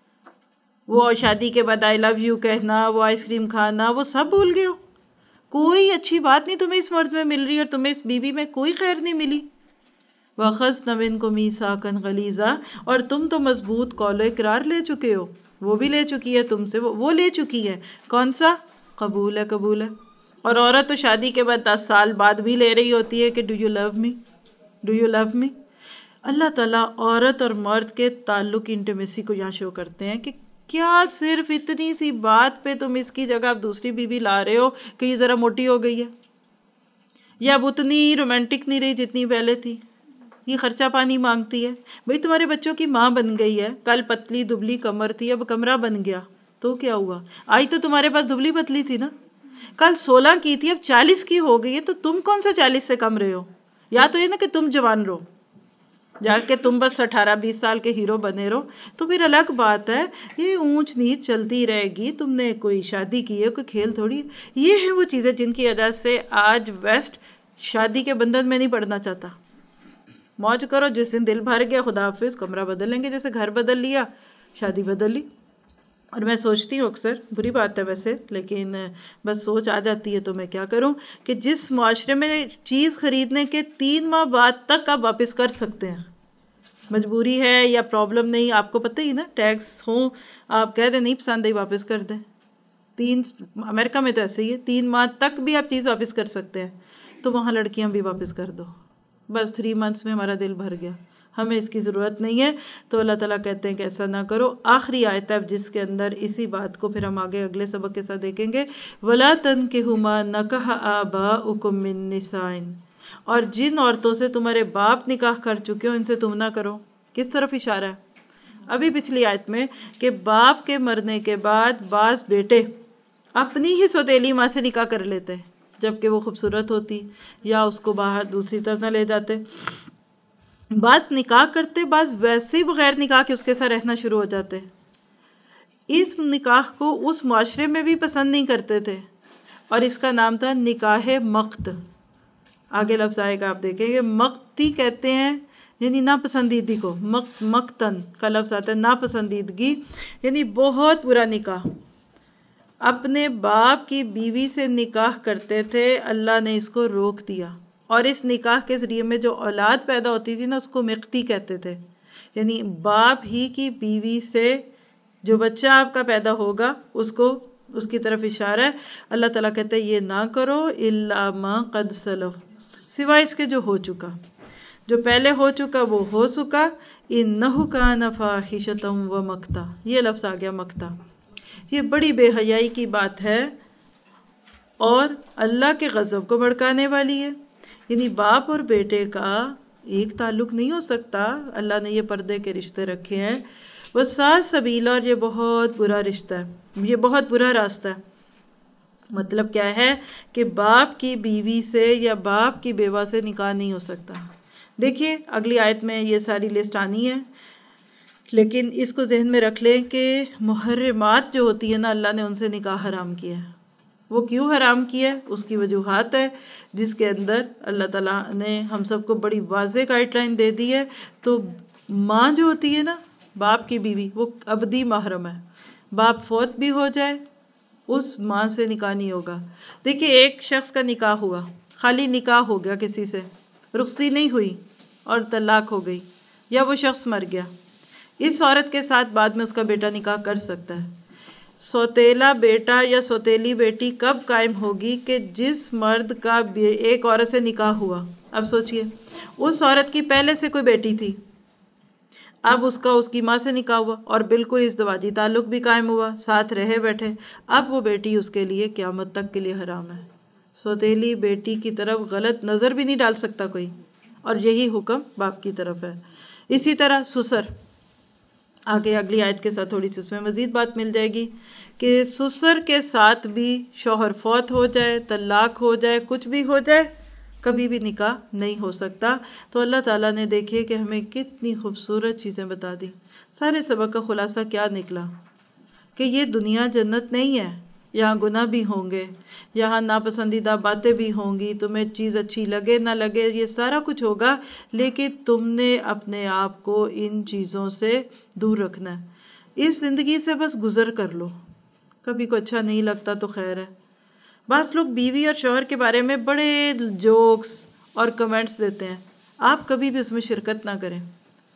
وہ شادی کے بعد آئی لو یو کہنا، وہ آئس کریم کھانا، وہ سب بھول گئے ہو. کوئی اچھی بات نہیں تمہیں اس مرد میں مل رہی اور تمہیں اس بیوی میں کوئی خیر نہیں ملی. وَأَخَذْنَ مِنْكُمْ مِيثَاقًا غَلِيظًا، اور تم تو مضبوط قول و اقرار لے چکے ہو. وہ بھی لے چکی ہے تم سے، وہ لے چکی ہے. کون سا؟ قبول ہے، قبول ہے. اور عورت تو شادی کے بعد 10 سال بعد بھی لے رہی ہوتی ہے کہ do you love me, do you love me. اللہ تعالیٰ عورت اور مرد کے تعلق انٹیمیسی کو یہاں شو کرتے ہیں کہ کیا صرف اتنی سی بات پہ تم اس کی جگہ اب دوسری بیوی لا رہے ہو کہ یہ ذرا موٹی ہو گئی ہے، یا اب اتنی رومانٹک نہیں رہی جتنی پہلے تھی، یہ خرچہ پانی مانگتی ہے. بھئی تمہارے بچوں کی ماں بن گئی ہے، کل پتلی دبلی کمر تھی اب کمرہ بن گیا، تو کیا ہوا؟ آئی تو تمہارے پاس دبلی پتلی تھی نا، کل 16 کی تھی اب 40 کی ہو گئی ہے، تو تم کون سا 40 سے کم رہے ہو؟ یا تو یہ نا کہ تم جوان رہو، جا کے تم بس 18-20 سال کے ہیرو بنے رہو تو پھر الگ بات ہے. یہ اونچ نیچ چلتی رہے گی. تم نے کوئی شادی کی ہے، کوئی کھیل تھوڑی. یہ ہیں وہ چیزیں جن کی وجہ سے آج ویسٹ شادی کے بندھن میں نہیں پڑنا چاہتا. موج کرو، جس دن دل بھر گیا خدا حافظ، کمرہ بدل لیں گے، جیسے گھر بدل لیا شادی بدل لی. اور میں سوچتی ہوں اکثر، بری بات ہے ویسے لیکن بس سوچ آ جاتی ہے تو میں کیا کروں، کہ جس معاشرے میں چیز خریدنے کے 3 ماہ بعد تک آپ واپس کر سکتے ہیں، مجبوری ہے یا پرابلم نہیں، آپ کو پتہ ہی نا، ٹیکس ہوں آپ کہہ دیں نہیں پسند آئی واپس کر دیں. امریکہ میں تو ایسے ہی ہے، 3 ماہ تک بھی آپ چیز واپس کر سکتے ہیں. تو وہاں لڑکیاں بھی واپس کر دو، بس 3 منتھس میں ہمارا دل بھر گیا، ہمیں اس کی ضرورت نہیں ہے. تو اللہ تعالیٰ کہتے ہیں کہ ایسا نہ کرو. آخری آیت ہے جس کے اندر اسی بات کو پھر ہم آگے اگلے سبق کے ساتھ دیکھیں گے. وَلَا تَنْكِحُوا مَا نَكَحَ آبَاؤُكُم مِّن نِّسَاءٍ، اور جن عورتوں سے تمہارے باپ نکاح کر چکے ہو ان سے تم نہ کرو. کس طرف اشارہ ہے؟ ابھی پچھلی آیت میں کہ باپ کے مرنے کے بعد بعض بیٹے اپنی ہی سوتیلی ماں سے نکاح کر لیتے جبکہ وہ خوبصورت ہوتی، یا اس کو باہر دوسری طرف نہ لے جاتے. بعض نکاح کرتے، بعض ویسے ہی بغیر نکاح کے اس کے ساتھ رہنا شروع ہو جاتے. اس نکاح کو اس معاشرے میں بھی پسند نہیں کرتے تھے اور اس کا نام تھا نکاح مقت. آگے لفظ آئے گا آپ دیکھیں گے. مقتی کہتے ہیں یعنی ناپسندیدگی کو، مقتن کا لفظ آتا ہے ناپسندیدگی، یعنی بہت برا نکاح. اپنے باپ کی بیوی سے نکاح کرتے تھے، اللہ نے اس کو روک دیا. اور اس نکاح کے ذریعے میں جو اولاد پیدا ہوتی تھی نا اس کو مقتی کہتے تھے، یعنی باپ ہی کی بیوی سے جو بچہ آپ کا پیدا ہوگا اس کی طرف اشارہ ہے. اللہ تعالیٰ کہتے ہیں یہ نہ کرو الا ما قد سلف، سوائے اس کے جو ہو چکا. جو پہلے ہو چکا وہ ہو چکا. انہ کان فاحشۃ و مقتا، یہ لفظ آ گیا مقتا. یہ بڑی بے حیائی کی بات ہے اور اللہ کے غضب کو بھڑکانے والی ہے. یعنی باپ اور بیٹے کا ایک تعلق نہیں ہو سکتا. اللہ نے یہ پردے کے رشتے رکھے ہیں. وساء سبیلا، اور یہ بہت برا رشتہ ہے، یہ بہت برا راستہ ہے. مطلب کیا ہے کہ باپ کی بیوی سے یا باپ کی بیوہ سے نکاح نہیں ہو سکتا. دیکھیے اگلی آیت میں یہ ساری لسٹ آنی ہے، لیکن اس کو ذہن میں رکھ لیں کہ محرمات جو ہوتی ہے نا، اللہ نے ان سے نکاح حرام کیا ہے. وہ کیوں حرام کیا ہے؟ اس کی وجوہات ہے جس کے اندر اللہ تعالیٰ نے ہم سب کو بڑی واضح گائیڈ لائن دے دی ہے. تو ماں جو ہوتی ہے نا، باپ کی بیوی، وہ ابدی محرم ہے. باپ فوت بھی ہو جائے اس ماں سے نکاح نہیں ہوگا. دیکھیے ایک شخص کا نکاح ہوا، خالی نکاح ہو گیا، کسی سے رخصتی نہیں ہوئی اور طلاق ہو گئی، یا وہ شخص مر گیا، اس عورت کے ساتھ بعد میں اس کا بیٹا نکاح کر سکتا ہے. سوتیلا بیٹا یا سوتیلی بیٹی کب قائم ہوگی؟ کہ جس مرد کا ایک عورت سے نکاح ہوا. اب سوچئے اس عورت کی پہلے سے کوئی بیٹی تھی، اب اس کی ماں سے نکاح ہوا اور بالکل ازدواجی تعلق بھی قائم ہوا، ساتھ رہے بیٹھے. اب وہ بیٹی اس کے لیے قیامت تک کے لیے حرام ہے. سوتیلی بیٹی کی طرف غلط نظر بھی نہیں ڈال سکتا کوئی، اور یہی حکم باپ کی طرف ہے. اسی طرح سسر، آگے اگلی آیت کے ساتھ تھوڑی سی اس میں مزید بات مل جائے گی کہ سسر کے ساتھ بھی شوہر فوت ہو جائے، طلاق ہو جائے، کچھ بھی ہو جائے، کبھی بھی نکاح نہیں ہو سکتا. تو اللہ تعالیٰ نے دیکھیے کہ ہمیں کتنی خوبصورت چیزیں بتا دی. سارے سبق کا خلاصہ کیا نکلا؟ کہ یہ دنیا جنت نہیں ہے. یہاں گناہ بھی ہوں گے، یہاں ناپسندیدہ باتیں بھی ہوں گی، تمہیں چیز اچھی لگے نہ لگے، یہ سارا کچھ ہوگا، لیکن تم نے اپنے آپ کو ان چیزوں سے دور رکھنا ہے. اس زندگی سے بس گزر کر لو، کبھی کو اچھا نہیں لگتا تو خیر ہے. بعض لوگ بیوی اور شوہر کے بارے میں بڑے جوکس اور کمنٹس دیتے ہیں، آپ کبھی بھی اس میں شرکت نہ کریں.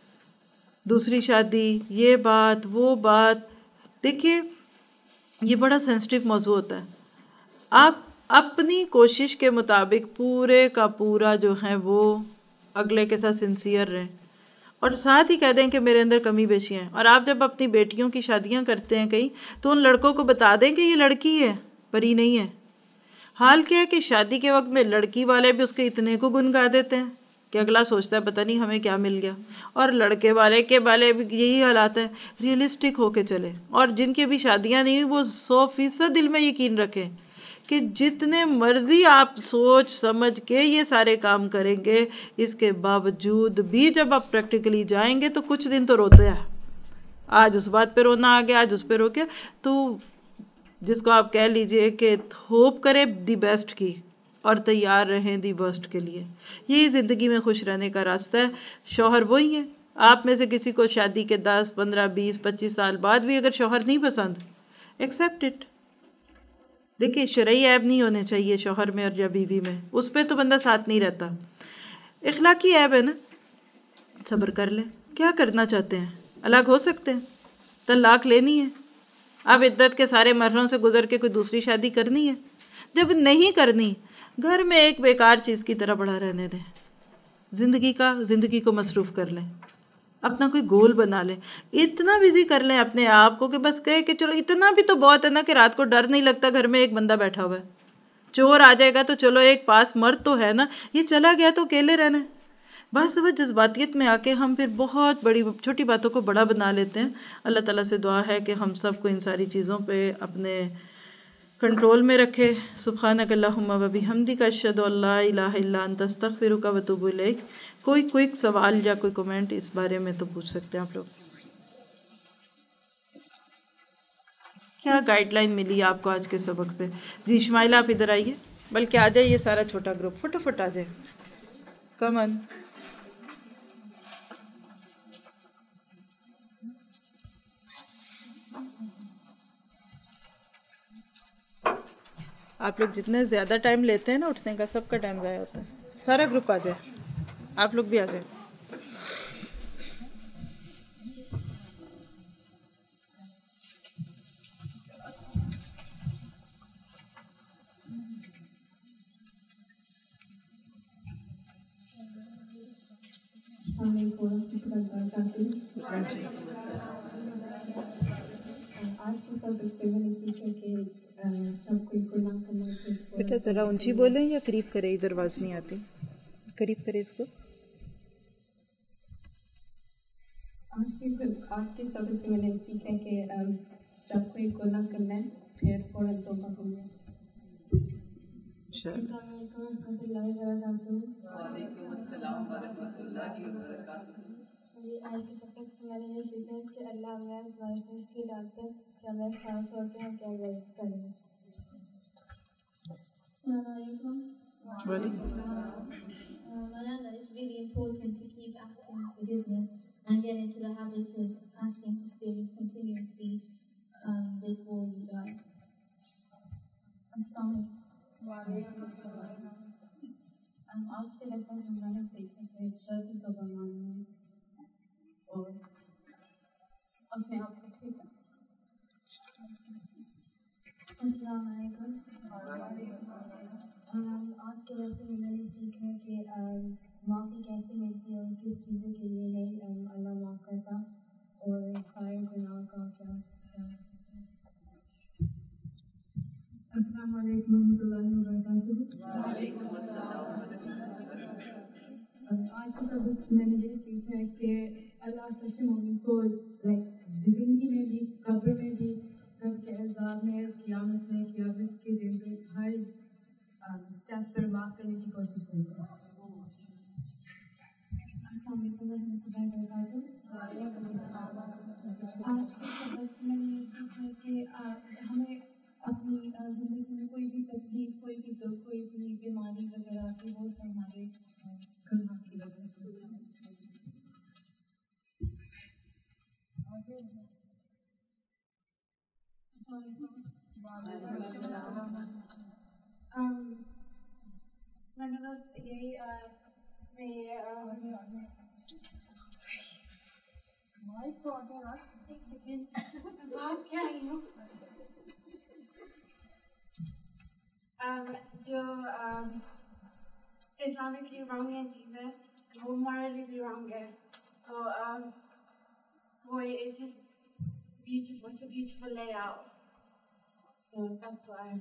دوسری شادی، یہ بات وہ بات، دیکھیے یہ بڑا سینسٹیو موضوع ہوتا ہے. آپ اپنی کوشش کے مطابق پورے کا پورا جو ہے وہ اگلے کے ساتھ سنسیئر رہیں، اور ساتھ ہی کہہ دیں کہ میرے اندر کمی بیشیاں ہیں. اور آپ جب اپنی بیٹیوں کی شادیاں کرتے ہیں کہیں، تو ان لڑکوں کو بتا دیں کہ یہ لڑکی ہے، پری نہیں ہے. حال کیا ہے کہ شادی کے وقت میں لڑکی والے بھی اس کے اتنے کو گنگا دیتے ہیں کہ اگلا سوچتا ہے پتہ نہیں ہمیں کیا مل گیا، اور لڑکے والے کے بالے بھی یہی حالات ہے. ریئلسٹک ہو کے چلے، اور جن کی بھی شادیاں نہیں ہوئی وہ 100% دل میں یقین رکھیں کہ جتنے مرضی آپ سوچ سمجھ کے یہ سارے کام کریں گے، اس کے باوجود بھی جب آپ پریکٹیکلی جائیں گے تو کچھ دن تو روتے ہیں. آج اس بات پہ رونا آ گیا، آج اس پہ رو کے، تو جس کو آپ کہہ لیجئے کہ ہوپ کرے دی بیسٹ کی اور تیار رہیں دی ورسٹ کے لیے. یہی زندگی میں خوش رہنے کا راستہ ہے. شوہر وہی ہے. آپ میں سے کسی کو شادی کے 10 15 20 25 سال بعد بھی اگر شوہر نہیں پسند، ایکسیپٹ اٹ. دیکھیے شرعی عیب نہیں ہونے چاہیے شوہر میں اور یا بیوی میں، اس پہ تو بندہ ساتھ نہیں رہتا. اخلاقی عیب ہے نا، صبر کر لیں. کیا کرنا چاہتے ہیں؟ الگ ہو سکتے ہیں، طلاق لینی ہے، اب عدت کے سارے مرحلوں سے گزر کے کوئی دوسری شادی کرنی ہے. جب نہیں کرنی، گھر میں ایک بیکار چیز کی طرح پڑا رہنے دیں. زندگی کو مصروف کر لیں، اپنا کوئی گول بنا لیں. اتنا بزی کر لیں اپنے آپ کو کہ بس کہے کہ چلو اتنا بھی تو بہت ہے نا کہ رات کو ڈر نہیں لگتا گھر میں ایک بندہ بیٹھا ہوا ہے. چور آ جائے گا تو چلو ایک پاس مرد تو ہے نا، یہ چلا گیا تو اکیلے رہنا ہے. بس جذباتیت میں آ کے ہم پھر بہت بڑی چھوٹی باتوں کو بڑا بنا لیتے ہیں. اللہ تعالیٰ سے دعا ہے کہ ہم سب کو ان ساری چیزوں پہ اپنے کنٹرول میں رکھے. سبحانک اللہم و بحمدک اشہد ان لا الہ الا انت استغفرک و اتوب الیک. کوئی کوئک سوال یا کوئی کمنٹ اس بارے میں تو پوچھ سکتے ہیں آپ لوگ. کیا گائیڈ لائن ملی آپ کو آج کے سبق سے؟ جی اسماعیلہ آپ ادھر آئیے، بلکہ آ جائیے سارا چھوٹا گروپ فٹافٹ آ جائے. کم آن. آپ لوگ جتنے زیادہ ٹائم لیتے ہیں نا اٹھنے کا، سب کا ٹائم ضائع ہوتا ہے. سارا گروپ آ جائے، آپ لوگ بھی آ جائیں. علیکم ورحمۃ اللہ وبرکاتہ۔ آج کے سبق سے میں نے سیکھا کہ جب کوئی گناہ کرنا ہے بیٹا ذرا اونچی بولیں یا قریب کرے، ادھر آواز نہیں آتی، قریب کرے اس کو۔ آج کے سبق سے میں نے سیکھا کہ جب کوئی گناہ کرنا ہے پھر فوراً توبہ کرنا ہے۔ السلام علیکم ورحمۃ اللہ وبرکاتہ۔ وعلیکم السلام ورحمۃ اللہ وبرکاتہ۔ آج کے سبق سے میں نے یہ سیکھا کہ اللہ ہمیں آزمائش میں اس لیے ڈالتا ہے کہ ہمیں خاص طور پہ ہم کیا غلط کریں۔ السلام علیکم۔ وعلیکم السلام۔ Malala, it's really important to keep asking forgiveness and get into the habit of asking for forgiveness continuously before you die. Assalamualaikum. آج کے لیسن میں میں نے سیکھا کہ شرط توبہ ماننا اور اپنے آپ کو ٹھیک ہے۔ السلام علیکم۔ آج کے لیسن میں نے سیکھا کہ معافی کیسے ملتی ہے اور کس چیزوں کے لیے نہیں اللہ معاف کرتا اور سارے گناہ کا کیا۔ السلام علیکم ورحمۃ اللہ وبرکاتہ۔ وعلیکم السلام۔ آج کے سبق سے میں نے یہ سیکھا ہے کہ اللہ سچے مومن کو زندگی میں بھی، قبر میں بھی، رب کے عذاب میں، قیامت میں، قیامت کے دن پہ ہر اسٹیپ پر معاف کرنے کی کوشش کرتا ہے۔ السلام علیکم ورحمۃ اللہ وبرکاتہ۔ آج کے سبق سے میں نے یہ سیکھا کہ ہمیں اپنی زندگی میں کوئی بھی تکلیف، کوئی بھی دکھ، کوئی بھی بیماری وغیرہ آتی ہے وہ سب ہمارے گناہ کی وجہ سے۔ میں نے بس یہی جو اسلامکلی رانگ ہے چیزیں وہ مورلی بھی رانگ ہے، تو وہ it's just beautiful, it's a beautiful layout, so that's why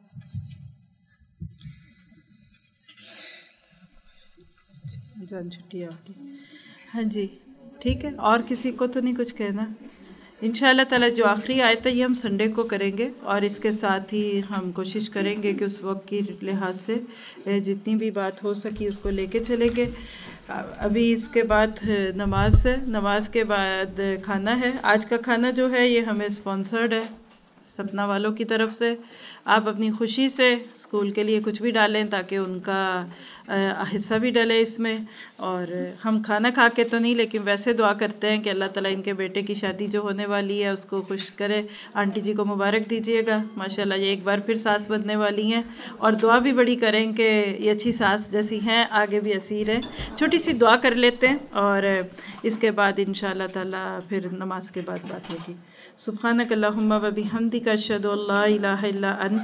جان چھٹی آپ کی۔ ہاں جی ٹھیک ہے، اور کسی کو تو نہیں کچھ کہنا؟ انشاءاللہ تعالیٰ جو آخری آیت ہے یہ ہم سنڈے کو کریں گے، اور اس کے ساتھ ہی ہم کوشش کریں گے کہ اس وقت کی لحاظ سے جتنی بھی بات ہو سکی اس کو لے کے چلیں گے۔ ابھی اس کے بعد نماز ہے، نماز کے بعد کھانا ہے۔ آج کا کھانا جو ہے یہ ہمیں اسپانسرڈ ہے سپنا والوں کی طرف سے۔ آپ اپنی خوشی سے اسکول کے لیے کچھ بھی ڈالیں تاکہ ان کا حصہ بھی ڈلے اس میں، اور ہم کھانا کھا کے تو نہیں لیکن ویسے دعا کرتے ہیں کہ اللہ تعالیٰ ان کے بیٹے کی شادی جو ہونے والی ہے اس کو خوش کرے۔ آنٹی جی کو مبارک دیجیے گا، ماشاءاللہ یہ ایک بار پھر ساس بننے والی ہیں، اور دعا بھی بڑی کریں کہ یہ اچھی ساس جیسی ہیں آگے بھی ایسی رہیں۔ چھوٹی سی دعا کر لیتے ہیں اور اس کے بعد انشاءاللہ تعالیٰ پھر نماز کے بعد بات ہوگی۔ سبحانک اللہم و بحمدک اشہد ان لا الہ الا انت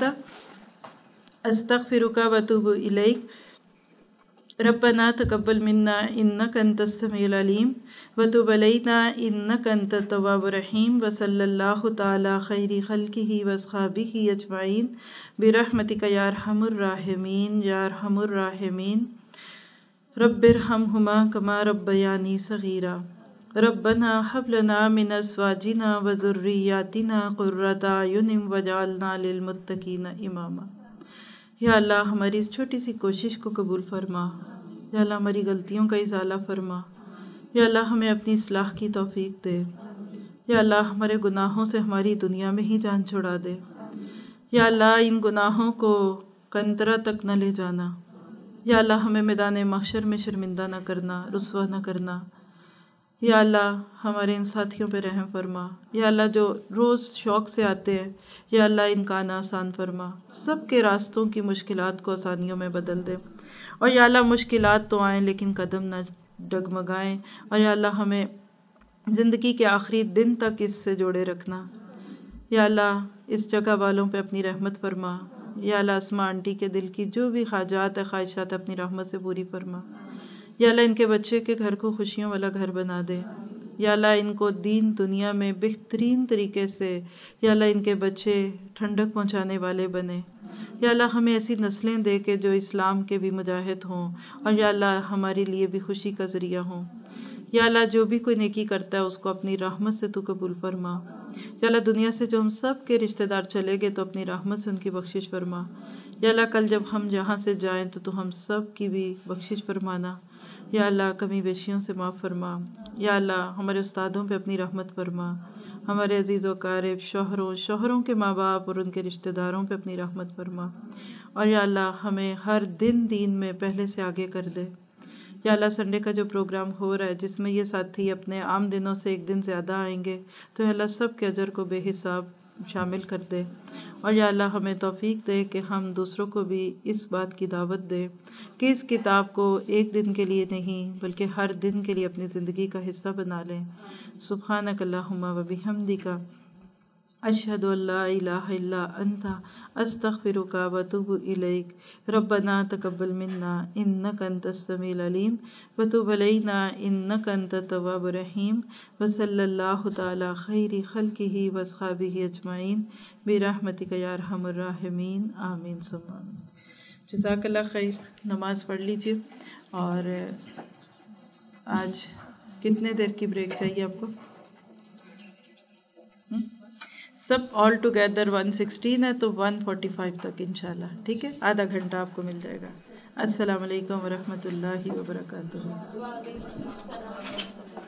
استغفرک و اتوب الیک۔ ربنا تقبل منا انک انت السمیع العلیم وتب علینا انک انت التواب الرحیم، وصلی اللہ تعالی خیر خلقہ واصحابہ اجمعین برحمتک یا ارحم الراحمین یا ارحم الراحمین۔ رب ارحمہما کما ربیانی صغیرا۔ ربنا هب لنا من ازواجنا وذریاتنا قرۃ اعین واجعلنا للمتقین اماما۔ یا اللہ ہماری اس چھوٹی سی کوشش کو قبول فرما، یا اللہ ہماری غلطیوں کا ازالہ فرما، یا اللہ ہمیں اپنی اصلاح کی توفیق دے، یا اللہ ہمارے گناہوں سے ہماری دنیا میں ہی جان چھڑا دے، یا اللہ ان گناہوں کو کنترا تک نہ لے جانا، یا اللہ ہمیں میدان محشر میں شرمندہ نہ کرنا، رسوا نہ کرنا۔ یا اللہ ہمارے ان ساتھیوں پہ رحم فرما، یا اللہ جو روز شوق سے آتے ہیں، یا اللہ ان کا آنا آسان فرما، سب کے راستوں کی مشکلات کو آسانیوں میں بدل دے، اور یا اللہ مشکلات تو آئیں لیکن قدم نہ ڈگمگائیں، اور یا اللہ ہمیں زندگی کے آخری دن تک اس سے جوڑے رکھنا۔ یا اللہ اس جگہ والوں پہ اپنی رحمت فرما، یا اللہ اسما آنٹی کے دل کی جو بھی حاجات ہے، خواہشات اپنی رحمت سے پوری فرما۔ یا اللہ ان کے بچے کے گھر کو خوشیوں والا گھر بنا دے. یا اللہ ان کو دین دنیا میں بہترین طریقے سے، یا اللہ ان کے بچے ٹھنڈک پہنچانے والے بنے. یا اللہ ہمیں ایسی نسلیں دے کہ جو اسلام کے بھی مجاہد ہوں، اور یا اللہ ہمارے لیے بھی خوشی کا ذریعہ ہوں. یا اللہ جو بھی کوئی نیکی کرتا ہے اس کو اپنی رحمت سے تو قبول فرما. یا اللہ دنیا سے جو ہم سب کے رشتہ دار چلے گئے تو اپنی رحمت سے ان کی بخشش فرما. یا اللہ کل جب ہم جہاں سے جائیں تو ہم سب کی بھی بخشش فرمانا. یا اللہ کمی بیشیوں سے معاف فرما. یا اللہ ہمارے استادوں پہ اپنی رحمت فرما. ہمارے عزیز و اقارب، شوہروں کے ماں باپ اور ان کے رشتہ داروں پہ اپنی رحمت فرما. اور یا اللہ ہمیں ہر دن دین میں پہلے سے آگے کر دے. یا اللہ سنڈے کا جو پروگرام ہو رہا ہے جس میں یہ ساتھی اپنے عام دنوں سے ایک دن زیادہ آئیں گے، تو یا اللہ سب کے اجر کو بے حساب شامل کر دے. اور یا اللہ ہمیں توفیق دے کہ ہم دوسروں کو بھی اس بات کی دعوت دے کہ اس کتاب کو ایک دن کے لیے نہیں بلکہ ہر دن کے لیے اپنی زندگی کا حصہ بنا لیں. سبحانک اللہم و بحمدک، اشہد ان لا الہ الا انت، استغفرک و اتوب الیک. ربنا تقبل منا انک انت السمیع العلیم وتب علینا انک انت التواب الرحیم. وصلی اللہ تعالی خیر خلقہ واصحابہ اجمعین برحمتک یا ارحم الراحمین، آمین ثم آمین. جزاک اللہ خیر. نماز پڑھ لیجیے. اور آج کتنے دیر کی بریک چاہیے آپ کو؟ سب آل ٹوگیدر 116 ہے تو 145 تک انشاءاللہ. ٹھیک ہے، آدھا گھنٹہ آپ کو مل جائے گا. السلام علیکم ورحمۃ اللہ وبرکاتہ.